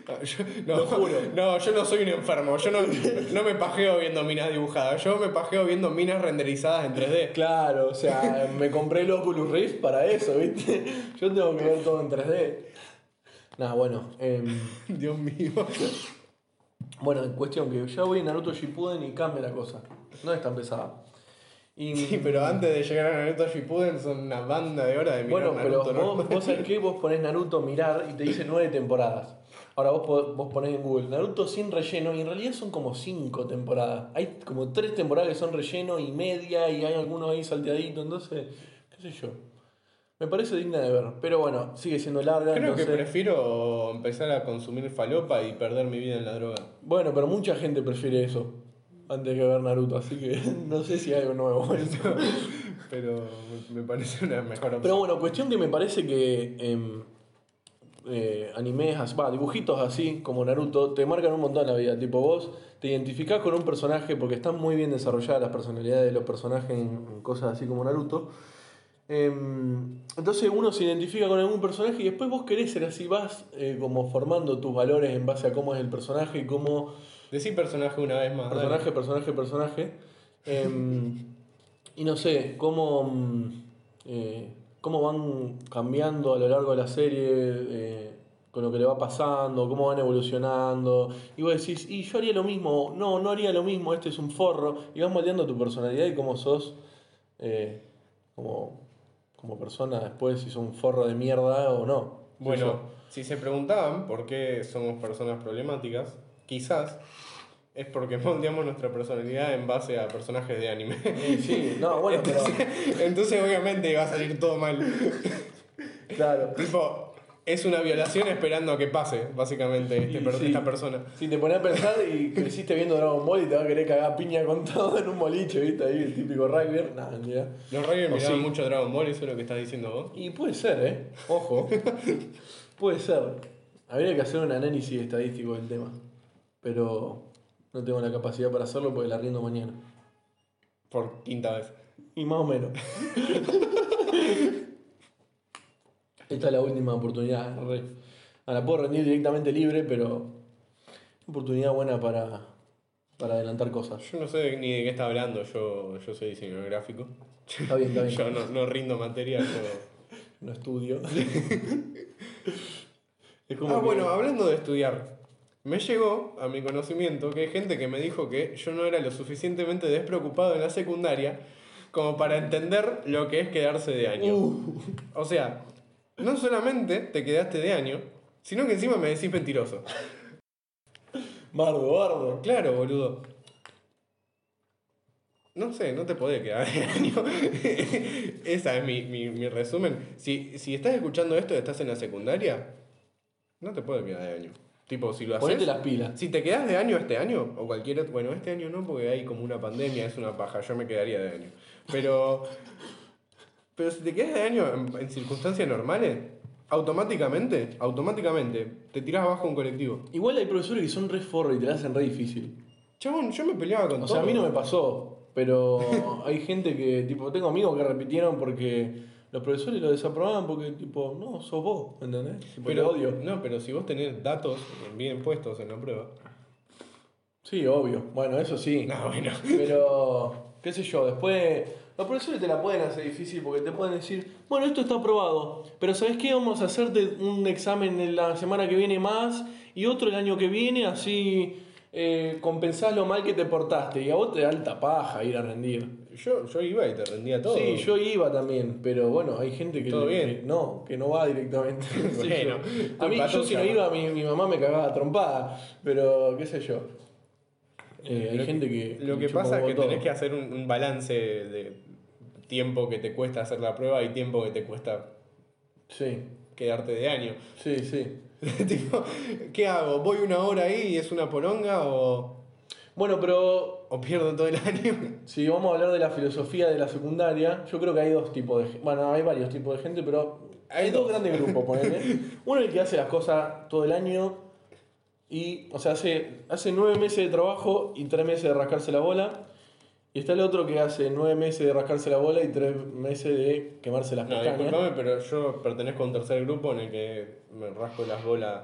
Lo juro. No, yo no soy un enfermo. Yo no me pajeo viendo minas dibujadas. Yo me pajeo viendo minas renderizadas en 3D. Claro, o sea, me compré el Oculus Rift para eso, ¿viste? Yo tengo que ver todo en 3D. Nada, bueno. Dios mío. Bueno, cuestión que ya voy en Naruto Shippuden y cambia la cosa. No es tan pesada. Y, Sí, pero antes de llegar a Naruto Shippuden son una banda de horas de mirar bueno, Naruto. pero vos sabés qué, vos ponés Naruto mirar y te dice 9 temporadas. Ahora vos ponés en Google Naruto sin relleno y en realidad son como 5 temporadas. Hay como 3 temporadas que son relleno y media y hay algunos ahí salteaditos, entonces, qué sé yo. Me parece digna de ver, pero bueno, sigue siendo larga. Creo entonces... que prefiero empezar a consumir falopa y perder mi vida en la droga. Bueno, pero mucha gente prefiere eso antes que ver Naruto, así que no sé si hay algo nuevo en eso. Pero me parece una mejor opción. Pero bueno, cuestión que me parece que animes, dibujitos así como Naruto te marcan un montón la vida. Tipo, vos te identificás con un personaje porque están muy bien desarrolladas las personalidades de los personajes en cosas así como Naruto. Entonces uno se identifica con algún personaje y después vos querés ser así, vas como formando tus valores en base a cómo es el personaje y cómo... Decí personaje una vez más. Personaje. Y no sé, cómo van cambiando a lo largo de la serie, con lo que le va pasando, cómo van evolucionando. Y vos decís, y yo haría lo mismo, no haría lo mismo, este es un forro. Y vas moldeando tu personalidad y cómo sos como persona después, si sos un forro de mierda o no. Bueno, si se preguntaban por qué somos personas problemáticas, quizás es porque moldeamos nuestra personalidad en base a personajes de anime. Sí, no, bueno, entonces obviamente va a salir todo mal. Claro. Tipo, es una violación esperando a que pase, básicamente, esta persona. Si te pones a pensar y creciste viendo Dragon Ball y te va a querer cagar piña con todo en un boliche, ¿viste? Ahí el típico rugby. Nada, mentira. Los Rayos miraban mucho Dragon Ball, eso es lo que estás diciendo vos. Y puede ser, ojo. Puede ser. Habría que hacer un análisis estadístico del tema. Pero no tengo la capacidad para hacerlo porque la rindo mañana. Por quinta vez. Y más o menos. Esta es la última oportunidad. La puedo rendir directamente libre, pero oportunidad buena para adelantar cosas. Yo no sé ni de qué está hablando, yo soy diseñador gráfico. Está bien. Yo no rindo materia, yo... No estudio. Es como bueno, hablando de estudiar, me llegó a mi conocimiento que hay gente que me dijo que yo no era lo suficientemente despreocupado en la secundaria como para entender lo que es quedarse de año. O sea, no solamente te quedaste de año, sino que encima me decís mentiroso. Bardo. Claro, boludo. No sé, no te podés quedar de año. Esa es mi resumen. Si estás escuchando esto y estás en la secundaria, no te puedes quedar de año. Tipo, si lo haces... Ponete las pilas. Si te quedas de año este año, o cualquier otro... Bueno, este año no, porque hay como una pandemia, es una paja, yo me quedaría de año. Pero si te quedas de año en circunstancias normales, automáticamente, te tirás abajo un colectivo. Igual hay profesores que son re forros y te la hacen re difícil. Chabón, yo me peleaba con todo. O sea, a mí no me pasó, pero hay gente que, tipo, tengo amigos que repitieron porque los profesores lo desaprobaban porque, tipo, no, sos vos, ¿entendés? Tipo, Pero, te odio. No, pero si vos tenés datos bien puestos en la prueba. Sí, obvio. Bueno, eso sí. No, bueno. Pero, qué sé yo, después los profesores te la pueden hacer difícil porque te pueden decir, bueno, esto está aprobado, pero ¿sabes qué? Vamos a hacerte un examen en la semana que viene más y otro el año que viene, así compensás lo mal que te portaste. Y a vos te da alta paja ir a rendir. Yo iba y te rendía todo. Sí, yo iba también, pero bueno, hay gente que, ¿Todo bien? que no va directamente. Bueno, a mí, yo si no iba, mi mamá me cagaba trompada, pero qué sé yo. Hay gente que... Lo que pasa es que tenés que hacer un balance de tiempo que te cuesta hacer la prueba y tiempo que te cuesta quedarte de año. Sí. Tipo, ¿qué hago? ¿Voy una hora ahí y es una poronga o...? Bueno, pero... ¿O pierdo todo el año? Si vamos a hablar de la filosofía de la secundaria, yo creo que hay dos tipos de... Bueno, hay varios tipos de gente, pero hay dos grandes grupos, ponele. Uno es el que hace las cosas todo el año y, o sea, hace 9 meses de trabajo y 3 meses de rascarse la bola. Y está el otro que hace 9 meses de rascarse la bola y 3 meses de quemarse las pestañas. Disculpame, pero yo pertenezco a un tercer grupo en el que me rasco las bolas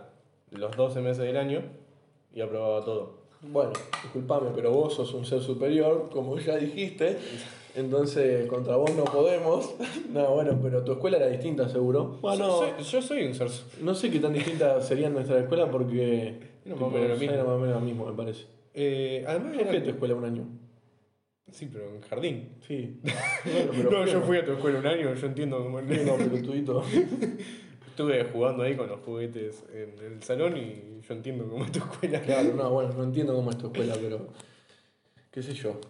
los 12 meses del año y aprobaba todo. Bueno, disculpame, pero vos sos un ser superior, como ya dijiste, entonces contra vos no podemos. No, bueno, pero tu escuela era distinta, seguro. Bueno, Yo soy un ser no sé qué tan distinta sería nuestra escuela porque Era más o menos lo mismo. era más o menos lo mismo, me parece. Además Yo fui a tu escuela un año. Sí, pero en jardín. Sí. Bueno, pero No, yo fui a tu escuela un año, yo entiendo cómo... Sí, no, pelotudito. Estuve jugando ahí con los juguetes en el salón y yo entiendo cómo es tu escuela. Claro, no, bueno, no entiendo cómo es tu escuela, pero qué sé yo.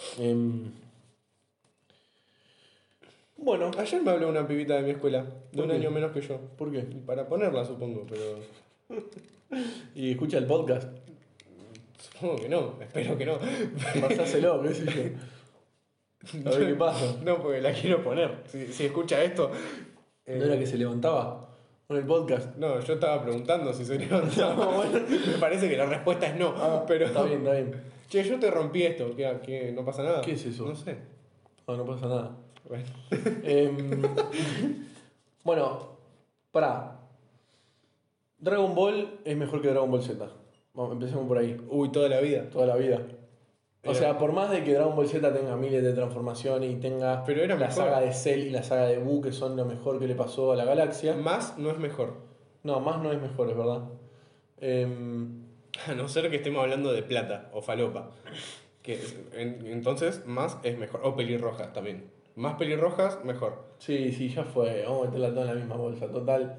Bueno, Ayer me habló una pibita de mi escuela, de ¿Por un qué? año menos que yo. ¿por qué? Y para ponerla, supongo, pero Y escucha el podcast. supongo que no, espero que no. Pasáselo, qué sé yo. A ver qué pasa. No, porque la quiero poner. Si escucha esto... ¿No era que se levantaba con el podcast? No, yo estaba preguntando si se levantaba. No, bueno. Me parece que la respuesta es no. Pero... Está bien, está bien. Che, yo te rompí esto, ¿qué? ¿No pasa nada? ¿Qué es eso? No sé. No, no pasa nada. Bueno. Bueno, pará. Dragon Ball es mejor que Dragon Ball Z. Vamos, empecemos por ahí. Uy, toda la vida. Toda la vida. O Era- sea, por más de que Dragon Ball Z tenga miles de transformaciones y tenga Pero era la mejor. saga de Cell y la saga de Buu, que son lo mejor que le pasó a la galaxia. Más no es mejor. No, más no es mejor, es verdad. A no ser que estemos hablando de plata o falopa. Entonces, más es mejor. O pelirrojas también. Más pelirrojas, mejor. Sí, sí, ya fue. Vamos a meterla toda en la misma bolsa. Total.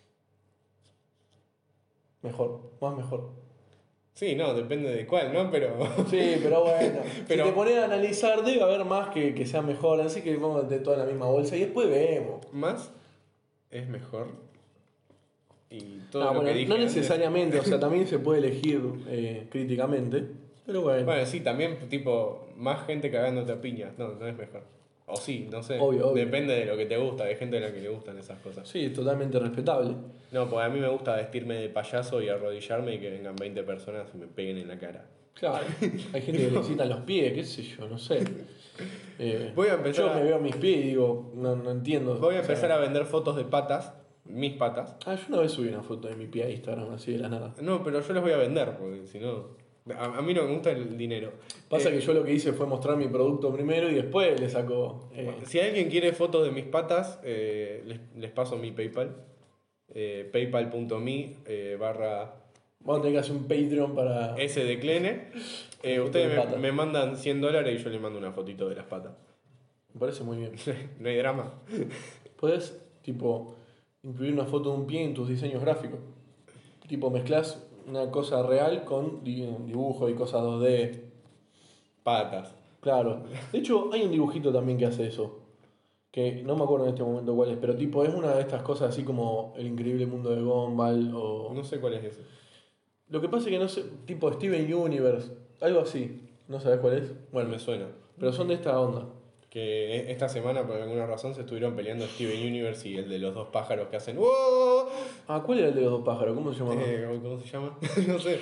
Mejor, más mejor. Sí, no, depende de cuál, ¿no? Pero. Sí, pero bueno. Pero- Si te pones a analizar, debe haber más que sea mejor. Así que vamos a meter toda en la misma bolsa y después vemos. Más es mejor. Y todo No, lo bueno, que dije no antes- necesariamente, o sea, también se puede elegir críticamente. Pero bueno. Bueno, sí, también, tipo, más gente cagándote a piñas. No, no es mejor. O sí, no sé. Obvio, obvio. Depende de lo que te gusta. Hay gente a la que le gustan esas cosas. Sí, es totalmente respetable. No, pues a mí me gusta vestirme de payaso y arrodillarme y que vengan 20 personas y me peguen en la cara. Claro, hay gente que le excitan los pies, qué sé yo, no sé. Voy a empezar Yo a- me veo mis pies y digo, no entiendo. Voy a O sea, empezar a vender fotos de patas, mis patas. yo una vez subí una foto de mi pie a Instagram, así de la nada. No, pero yo las voy a vender, porque si no... A mí no me gusta el dinero. Pasa que yo lo que hice fue mostrar mi producto primero y después le saco. Si alguien quiere fotos de mis patas, les paso mi PayPal. paypal.me barra Vamos a tener que hacer un Patreon para. S de Clene. Foto Ustedes de patas. me mandan $100 y yo les mando una fotito de las patas. Me parece muy bien. No hay drama. Puedes, tipo, incluir una foto de un pie en tus diseños gráficos. Tipo, mezclas una cosa real con dibujo y cosas 2D. Patas. Claro. De hecho, hay un dibujito también que hace eso. Que no me acuerdo en este momento cuál es, pero tipo, es una de estas cosas así como El increíble mundo de Gumball o. No sé cuál es ese. Lo que pasa es que no sé, tipo Steven Universe, algo así. ¿No sabes cuál es? Bueno, me suena. Pero son de esta onda. Que esta semana, por alguna razón, se estuvieron peleando Steven Universe y el de los dos pájaros que hacen ¡Wow! Ah, ¿cuál era el de los dos pájaros? ¿Cómo se llamaba? ¿Cómo se llama? No sé.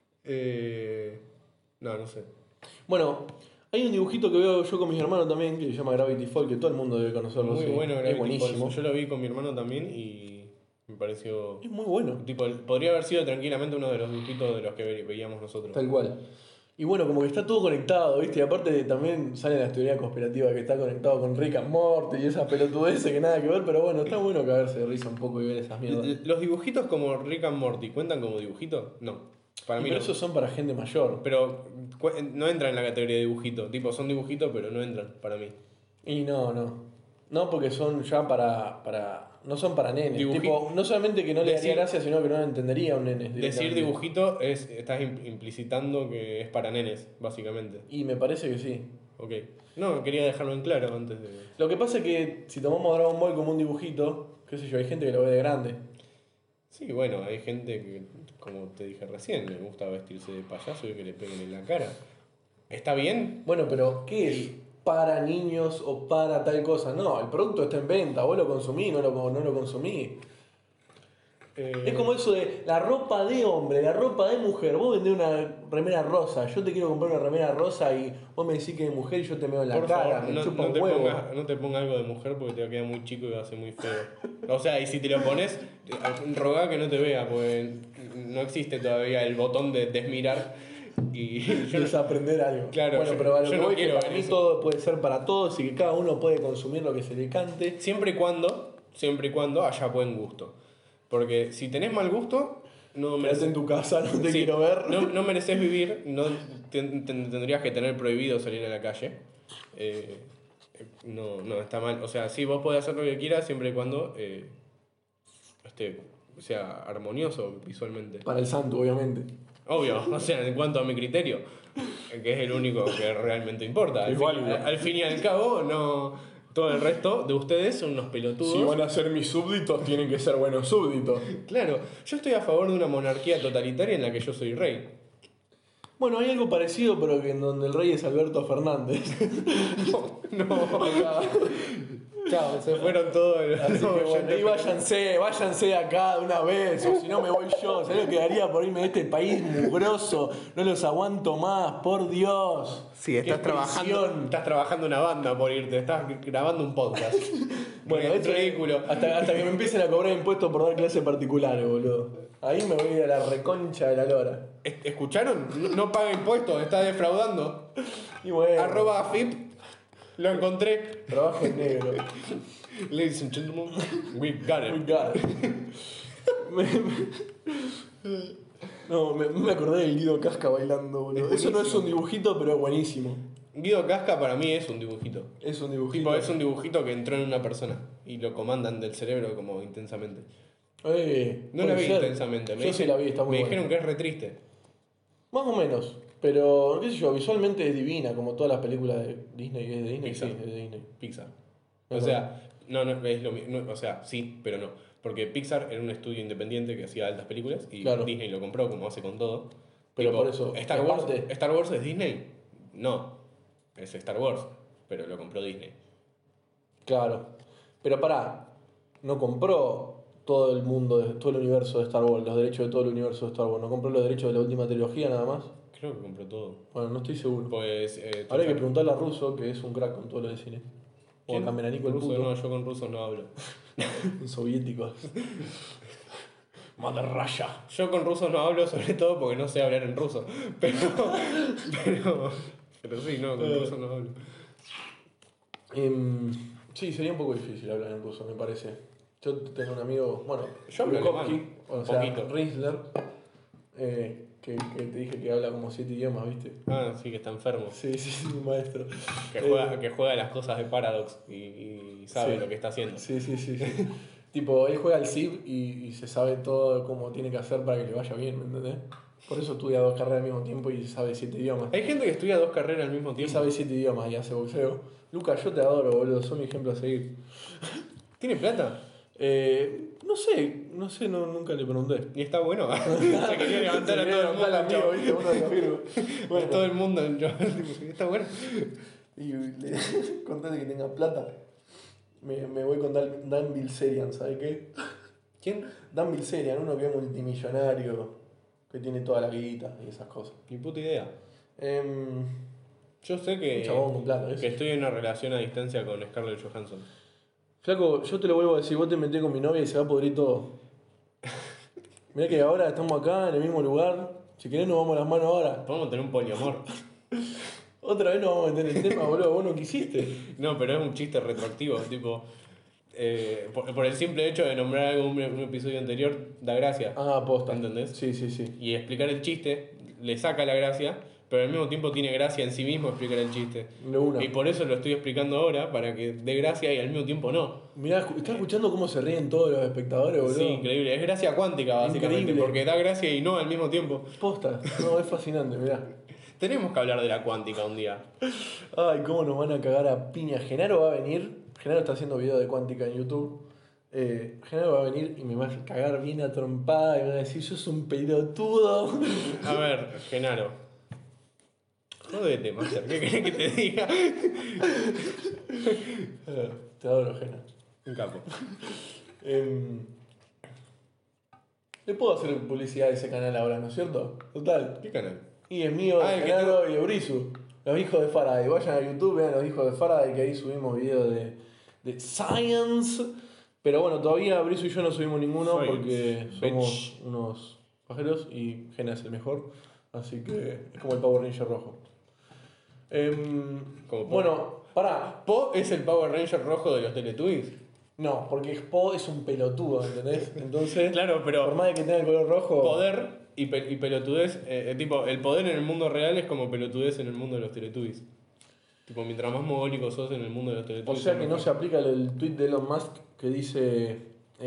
No sé. Bueno, hay un dibujito que veo yo con mis hermanos también que se llama Gravity Fall, que todo el mundo debe conocerlo. Muy sí. bueno, Es Gravity buenísimo. Falls. Yo lo vi con mi hermano también y me pareció... Es muy bueno. Tipo, podría haber sido tranquilamente uno de los dibujitos de los que veíamos nosotros. Tal cual. Y bueno, como que está todo conectado, ¿viste? Y aparte también salen las teorías conspirativas que está conectado con Rick and Morty y esas pelotudeces que nada que ver, pero bueno, está bueno cagarse de risa un poco y ver esas mierdas. ¿Los dibujitos como Rick and Morty cuentan como dibujitos? No. Para mí Pero no. esos son para gente mayor. Pero no entran en la categoría de dibujito. Tipo, son dibujitos, pero no entran para mí. Y no. No, porque son ya para no son para nenes. Dibuji- Tipo, no solamente que no le daría Decir- gracia, sino que no lo entendería un nene. Decir directamente. dibujito estás implicitando que es para nenes, básicamente. Y me parece que sí. Ok. No, quería dejarlo en claro antes de... Lo que pasa es que si tomamos Dragon Ball como un dibujito, qué sé yo, hay gente que lo ve de grande. Sí, bueno, hay gente que, como te dije recién, le gusta vestirse de payaso y que le peguen en la cara. ¿Está bien? Bueno, pero ¿qué es? ¿Para niños o para tal cosa? No, el producto está en venta, vos lo consumís, no lo consumís. Es como eso de la ropa de hombre, la ropa de mujer. Vos vendés una remera rosa, yo te quiero comprar una remera rosa y vos me decís que es mujer y yo te meo en la Por cara, favor, me no, chupa no un te huevo. no te pongas algo de mujer porque te va a quedar muy chico y va a ser muy feo. O sea, y si te lo pones, rogá que no te vea, porque no existe todavía el botón de desmirar. Y yo no, Desaprender algo. claro, Bueno, pero a lo yo que no voy es que quiero para ver mí eso. todo puede ser para todos y que cada uno puede consumir lo que se le cante. Siempre y cuando haya buen gusto. Porque si tenés mal gusto, no Quédate mereces, en tu casa, no te sí, quiero ver. no mereces vivir, no tendrías que tener prohibido salir a la calle. No, está mal. O sea, sí, vos podés hacer lo que quieras siempre y cuando sea armonioso visualmente. Para el santo, obviamente. Obvio, o sea, en cuanto a mi criterio, que es el único que realmente importa. Es válido. Al fin y al cabo, no. Todo el resto de ustedes son unos pelotudos. Si van a ser mis súbditos, tienen que ser buenos súbditos. Claro, yo estoy a favor de una monarquía totalitaria en la que yo soy rey. Bueno, hay algo parecido, pero que en donde el rey es Alberto Fernández. No, chao, se fueron todos. Así que bueno, y váyanse de acá de una vez, o si no me voy yo. ¿Sabés lo que daría por irme de este país mugroso? No los aguanto más, por Dios. Sí, estás trabajando una banda por irte, estás grabando un podcast. Bueno, es ridículo. Hasta que me empiecen a cobrar impuestos por dar clases particulares, boludo. Ahí me voy a ir a la reconcha de la lora. ¿Escucharon? No paga impuestos, está defraudando. Y bueno, @FIP, lo encontré. trabajo en negro. Ladies and gentlemen, we got We it. got it. me acordé del Guido Casca bailando, boludo. Es Eso no es buenísimo. un dibujito, pero es buenísimo. Guido Casca para mí es un dibujito. Es un dibujito. Tipo, es un dibujito que entró en una persona y lo comandan del cerebro como intensamente. No la puede vi ser. intensamente. Yo sí la vi, está muy Me buena. dijeron que es re triste. Más o menos. Pero, qué sé yo, visualmente es divina, como todas las películas de Disney. ¿Es de Disney? Pixar. Sí, es de Disney. Pixar. No, O sea, no, es lo mismo. O sea, sí, pero no. Porque Pixar era un estudio independiente que hacía altas películas y Claro. Disney lo compró como hace con todo. Pero Tipo, por eso, ¿Star Wars, aparte- ¿Star Wars es Disney? No. Es Star Wars, pero lo compró Disney. Claro. Pero pará, no compró todo el mundo, todo el universo de Star Wars, los derechos de todo el universo de Star Wars. No compró los derechos de la última trilogía nada más. Creo que compró todo. Bueno, no estoy seguro. Pues. Habría que preguntarle a Russo, que es un crack con todo lo de cine. O a Cameranico el Ruso, puto. no, yo con rusos no hablo. Soviéticos. Madre raya. Yo con rusos no hablo, sobre todo porque no sé hablar en ruso. Pero sí, no, con rusos no hablo. Sí, sería un poco difícil hablar en ruso, me parece. Yo tengo un amigo, bueno, Yo hablo Bukowski, alemán, o sea, poquito. Rinsler, que te dije que habla como 7 idiomas, ¿viste? Ah, sí, que está enfermo. Sí, un maestro. Que juega las cosas de Paradox y sabe Sí. lo que está haciendo. Sí. Tipo, él juega al CIV y se sabe todo cómo tiene que hacer para que le vaya bien, ¿me entendés? Por eso estudia 2 carreras al mismo tiempo y sabe 7 idiomas. Hay gente que estudia 2 carreras al mismo Y tiempo. sabe 7 idiomas y hace boxeo. Lucas, yo te adoro, boludo, sos mi ejemplo a seguir. ¿Tiene plata? No sé, nunca le pregunté. Y está bueno. Se quería levantar a todo el mundo. amigo, chavo. ¿viste? Uno de los virgos. Bueno, todo el mundo. Está bueno. Y contate que tenga plata. Me voy con Dan Bilzerian, ¿sabes qué? ¿Quién? Dan Bilzerian, uno que es multimillonario, que tiene toda la guita y esas cosas. Ni puta idea. Un Yo sé que, chabón con plata, ¿ves? que estoy en una relación a distancia con Scarlett Johansson. Flaco, yo te lo vuelvo a decir, vos te metés con mi novia y se va a pudrir todo. Mirá que ahora estamos acá en el mismo lugar. Si querés nos vamos las manos ahora. Podemos tener un poliamor. Otra vez nos vamos a meter en el tema, boludo, vos no quisiste. No, pero es un chiste retroactivo. Tipo, por el simple hecho de nombrar algo en un episodio anterior, da gracia. Ah, posta. ¿Entendés? Sí. Y explicar el chiste le saca la gracia, pero al mismo tiempo tiene gracia en sí mismo explicar el chiste. De una. Y por eso lo estoy explicando ahora, para que dé gracia y al mismo tiempo no. Mirá, ¿estás escuchando cómo se ríen todos los espectadores, boludo? Sí, increíble. Es gracia cuántica, básicamente, Increíble. porque da gracia y no al mismo tiempo. Posta. No, es fascinante, mirá. Tenemos que hablar de la cuántica un día. Ay, cómo nos van a cagar a piña. Genaro va a venir. Genaro está haciendo video de cuántica en YouTube. Genaro va a venir y me va a cagar bien a trompada y me va a decir, sos un pelotudo. A ver, Genaro. Jódete, Master. ¿Qué querés que te diga? Te adoro, Genaro. Un capo. Em, Le puedo hacer publicidad a ese canal ahora, ¿no es cierto? Total. ¿Qué canal? Y es mío, Ah, de el que Genaro y de Brizu. Los hijos de Faraday. Vayan a YouTube, vean los hijos de Faraday, que ahí subimos videos de Science. Pero bueno, todavía Brizu y yo no subimos ninguno Science. porque somos unos pajeros y Gena es el mejor. Así que es como el Power Ranger rojo. Como Po. Bueno, pará. Po es el Power Ranger rojo de los Teletubbies. No, porque Po es un pelotudo, ¿entendés? Entonces, Claro, pero por más de que tenga el color rojo. poder y pelotudez, tipo, el poder en el mundo real es como pelotudez en el mundo de los Teletubbies. Tipo, mientras más mogólico sos en el mundo de los O Teletubbies. sea que no se aplica el tweet de Elon Musk que dice.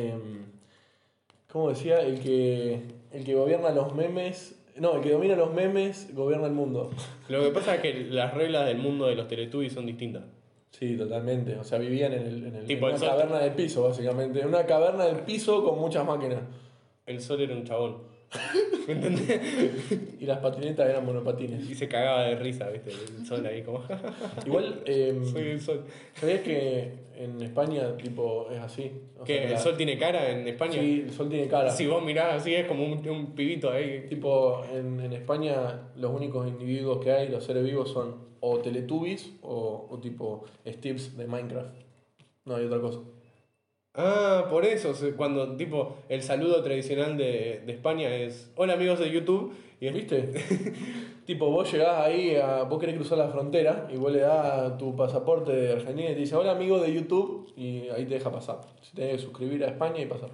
¿Cómo decía? El que gobierna los memes. No, el que domina los memes gobierna el mundo. Lo que pasa es que las reglas del mundo de los Teletubbies son distintas. Sí, totalmente. O sea, vivían Tipo, en una caverna del piso, básicamente. En una caverna del piso con muchas máquinas. El sol era un chabón. ¿Me entendés? Y las patinetas eran monopatines. Y se cagaba de risa, ¿viste? El sol ahí como. Igual, Soy el sol. ¿sabías que en España, tipo, es así? O ¿Qué? sea, ¿El sol tiene cara en España? Sí, el sol tiene cara. Si vos mirás así, es como un pibito ahí. Tipo, en España los únicos individuos que hay, los seres vivos, son o Teletubbies o tipo Steves de Minecraft. No hay otra cosa. Ah, por eso, cuando tipo el saludo tradicional de España es hola amigos de YouTube y es, ¿Viste? Tipo, vos llegás ahí, vos querés cruzar la frontera y vos le das tu pasaporte de Argentina y te dice hola amigo de YouTube y ahí te deja pasar. Se tenés que suscribir a España y pasar.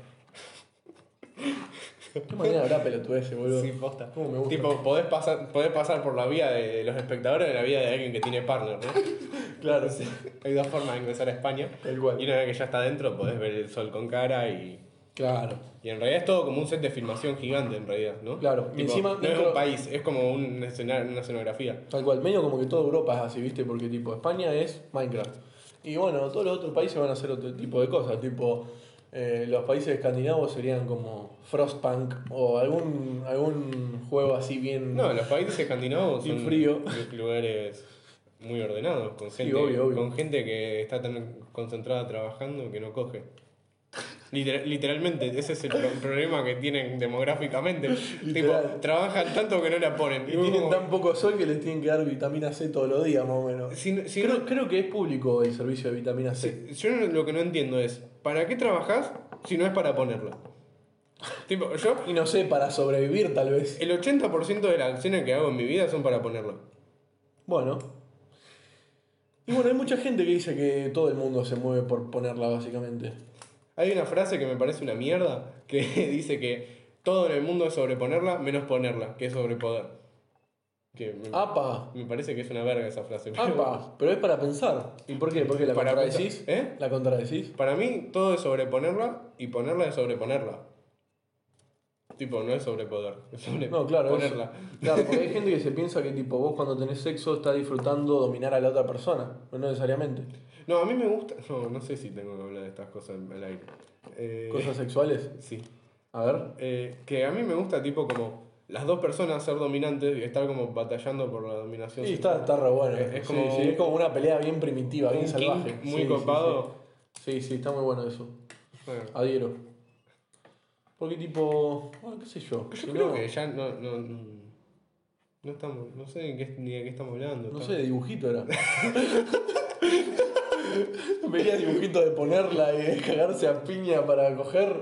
¿Qué manera habrá pelotudez, boludo? sí, posta. ¿Cómo me gusta? Tipo, podés pasar por la vía de los espectadores de la vida de alguien que tiene partner, ¿no? Claro, sí. Hay dos formas de ingresar a España. Tal cual. Y una vez que ya está adentro, podés ver el sol con cara Claro. y en realidad es todo como un set de filmación gigante, en realidad, ¿no? Claro. Y Tipo, encima no es dentro- un país, es como una escenografía. Tal cual, medio como que toda Europa es así, ¿viste? Porque tipo, España es Minecraft. Y bueno, todos los otros países van a hacer otro tipo de cosas, tipo, los países escandinavos serían como Frostpunk o algún juego así bien... No, los países escandinavos Bien son frío. lugares muy ordenados, con gente, obvio. con gente que está tan concentrada trabajando que no coge. Literalmente, ese es el problema que tienen demográficamente. Tipo, Literal. trabajan tanto que no la ponen. Y tienen tan poco sol que les tienen que dar vitamina C todos los días, más o menos. Creo que es público el servicio de vitamina C. Yo lo que no entiendo es, ¿para qué trabajás si no es para ponerla? Tipo, yo, Y no sé, para sobrevivir tal vez. el 80% de las acciones que hago en mi vida son para ponerla. Bueno. Y bueno, hay mucha gente que dice que todo el mundo se mueve por ponerla, básicamente. Hay una frase que me parece una mierda, que dice que todo en el mundo es sobreponerla, menos ponerla, que es sobrepoder. Que ¡Apa! me parece que es una verga esa frase. pero ¡Apa! Pero es para pensar. ¿Y por qué? ¿Por qué la Para contradecís? pensar, ¿eh? ¿La contradecís? Para mí todo es sobreponerla y ponerla es sobreponerla. Tipo, no es sobrepoder, es No, claro. sobreponerla. Claro, porque hay gente que se piensa que tipo vos cuando tenés sexo estás disfrutando dominar a la otra persona. Pero no necesariamente. No, a mí me gusta. No sé si tengo que hablar de estas cosas al aire. Cosas sexuales. Sí. A ver. Que a mí me gusta, tipo, como las dos personas ser dominantes y estar como batallando por la dominación. Sí, está re bueno. Es Sí, como sí, es como una pelea bien primitiva, bien un salvaje. kink muy Sí, copado. Sí, sí, está muy bueno eso. Bueno, Adhiero. Porque tipo, bueno, qué sé yo. yo si creo no, que ya no estamos, no sé ni de qué estamos hablando. no estamos- sé, de dibujito era. Veía dibujito de ponerla y de cagarse a piña para coger.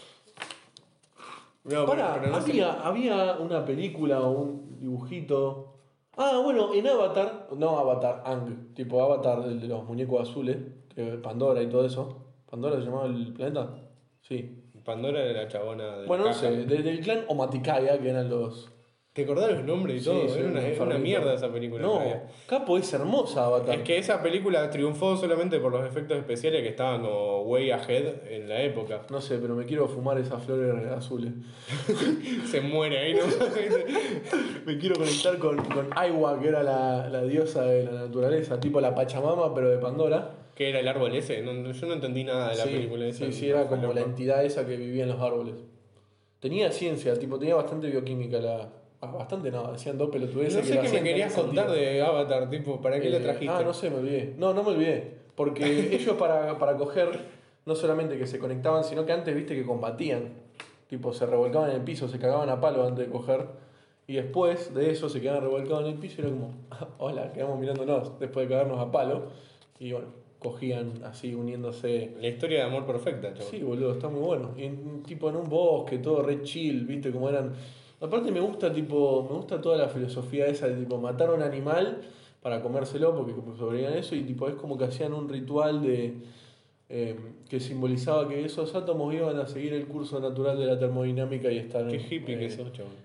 No, Pará, pero no sé. había una película o un dibujito. Ah, bueno, en Avatar, no Avatar, Ang, tipo Avatar, el de los muñecos azules, Pandora y todo eso. ¿Pandora se llamaba el planeta? Sí. Pandora era la chabona de Bueno, no caja. sé, del clan Omaticaya, que eran los. ¿Te acordás los nombres y Sí, todo? sí, Era un una enfermito. mierda esa película. en No, realidad. Capo es hermosa Avatar. Es que esa película triunfó solamente por los efectos especiales que estaban como way ahead en la época. No sé, pero me quiero fumar esas flores azules. Se muere ahí, ¿no? Me quiero conectar con Aiwa, que era la diosa de la naturaleza, tipo la Pachamama, pero de Pandora. ¿Qué era el árbol ese? Yo no entendí nada de la Sí, película esa. sí, sí, era Fue como la loco. entidad esa que vivía en los árboles. Tenía ciencia, tipo, tenía bastante bioquímica la. Bastante no, decían dos pelotudeces. No sé lo qué me hacían querías tener contar sentido. de Avatar, tipo, ¿para qué la trajiste? No sé, me olvidé. No me olvidé. Porque ellos para coger, no solamente que se conectaban, sino que antes viste que combatían. Tipo, se revolcaban en el piso, se cagaban a palo antes de coger. Y después de eso se quedaban revolcados en el piso y era como, hola, quedamos mirándonos después de cagarnos a palo. Y bueno, cogían así uniéndose. La historia de amor perfecta, chaval. Sí, boludo, está muy bueno. Y tipo en un bosque, todo re chill, viste cómo eran. Aparte me gusta toda la filosofía esa de tipo matar a un animal para comérselo porque sobrevivían eso y tipo es como que hacían un ritual de que simbolizaba que esos átomos iban a seguir el curso natural de la termodinámica y estar Qué hippie que sos, chaval.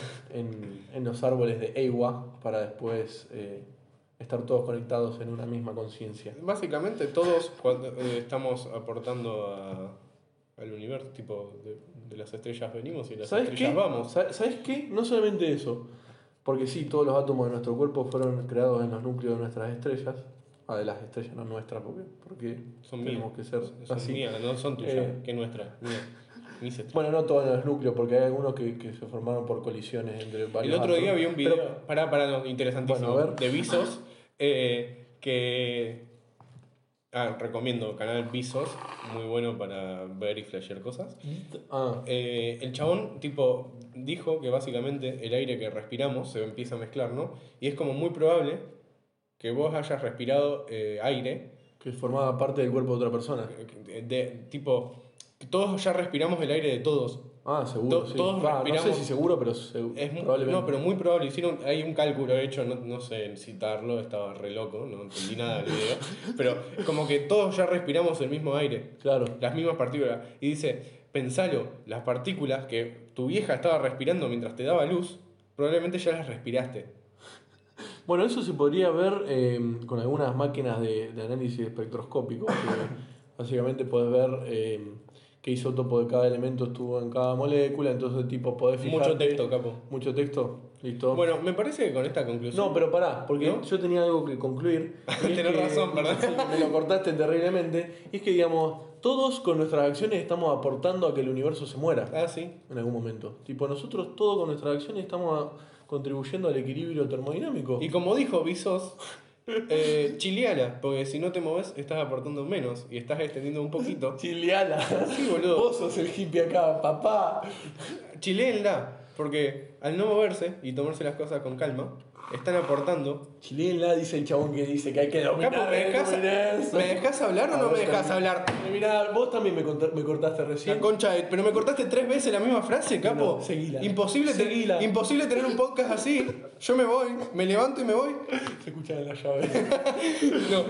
en los árboles de Ewa para después estar todos conectados en una misma conciencia. Básicamente todos cuando, estamos aportando al universo, tipo de las estrellas venimos y las estrellas vamos. ¿Sabes qué? No solamente eso, porque sí, todos los átomos de nuestro cuerpo fueron creados en los núcleos de nuestras estrellas. De las estrellas, no nuestras, porque son tenemos que ser son así. Mías, no son tuyas, que nuestras. Mis estrellas. Bueno, no todos los núcleos, porque hay algunos que se formaron por colisiones entre varios. El otro día vi un video, pero, interesantísimo, bueno, a ver. de Visos, que recomiendo canal Visos, muy bueno para ver y flashear cosas. El chabón tipo dijo que básicamente el aire que respiramos se empieza a mezclar, ¿no? Y es como muy probable que vos hayas respirado aire. Que formaba parte del cuerpo de otra persona. Tipo, todos ya respiramos el aire de todos. Seguro, sí. Todos respiramos. No sé si seguro, pero probablemente. No, pero muy probable. Hay un cálculo hecho, no sé citarlo, estaba re loco, no entendí nada del video. Pero como que todos ya respiramos el mismo aire. Claro. Las mismas partículas. Y dice, pensalo, las partículas que tu vieja estaba respirando mientras te daba luz, probablemente ya las respiraste. Bueno, eso se podría ver con algunas máquinas de análisis espectroscópico, que básicamente puedes ver qué isótopo de cada elemento estuvo en cada molécula, entonces tipo podés fijarte... Mucho texto, capo. Mucho texto, listo. Bueno, me parece que con esta conclusión... No, pero pará, porque ¿no? Yo tenía algo que concluir. Tenés razón, perdón. Me lo cortaste terriblemente. Y es que, digamos, todos con nuestras acciones estamos aportando a que el universo se muera. Sí. En algún momento. Tipo, nosotros todos con nuestras acciones estamos contribuyendo al equilibrio termodinámico. Y como dijo Visos, chileala, porque si no te moves estás aportando menos y estás extendiendo un poquito. Chileala. Sí, boludo. Vos sos el hippie acá, papá. Chileenla, porque al no moverse y tomarse las cosas con calma, están aportando. Chileenla, dice el chabón que dice que hay que dominar. Capo, ¿me dejás hablar o no me dejás hablar? Mirá, vos también me cortaste recién. La concha, pero me cortaste 3 veces la misma frase, capo. No, seguila. Imposible tener un podcast así. Yo me voy, me levanto y me voy. Se escucha en la llave. No,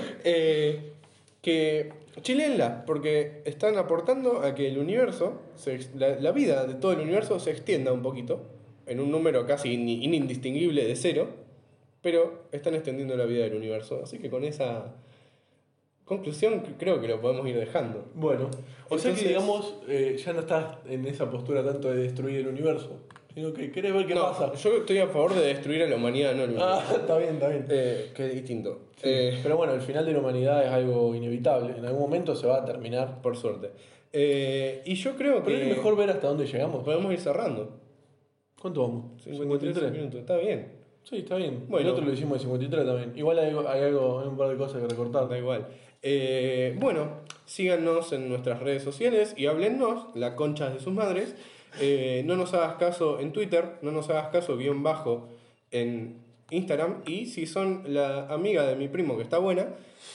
que chileenla, porque están aportando a que el universo, la vida de todo el universo se extienda un poquito, en un número casi indistinguible de 0, pero están extendiendo la vida del universo. Así que con esa conclusión creo que lo podemos ir dejando. Bueno, o sea que digamos, ya no estás en esa postura tanto de destruir el universo, sino que querés ver qué pasa. Yo estoy a favor de destruir a la humanidad, no el universo. Está bien. Que es distinto. Sí, pero bueno, el final de la humanidad es algo inevitable. En algún momento se va a terminar. Por suerte. Y yo creo que... Pero es mejor ver hasta dónde llegamos. Podemos ir cerrando. ¿Cuánto vamos? 53 minutos, está bien. Sí, está bien. Bueno, el otro lo hicimos de 53 también. Igual hay un par de cosas que recortar. Da igual. Bueno, síganos en nuestras redes sociales y háblennos, la concha de sus madres. No nos hagas caso en Twitter, no nos hagas caso _, en Instagram. Y si son la amiga de mi primo que está buena,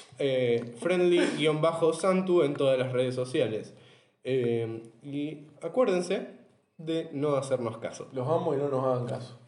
friendly_santu en todas las redes sociales. Y acuérdense de no hacernos caso. Los amo y no nos hagan caso.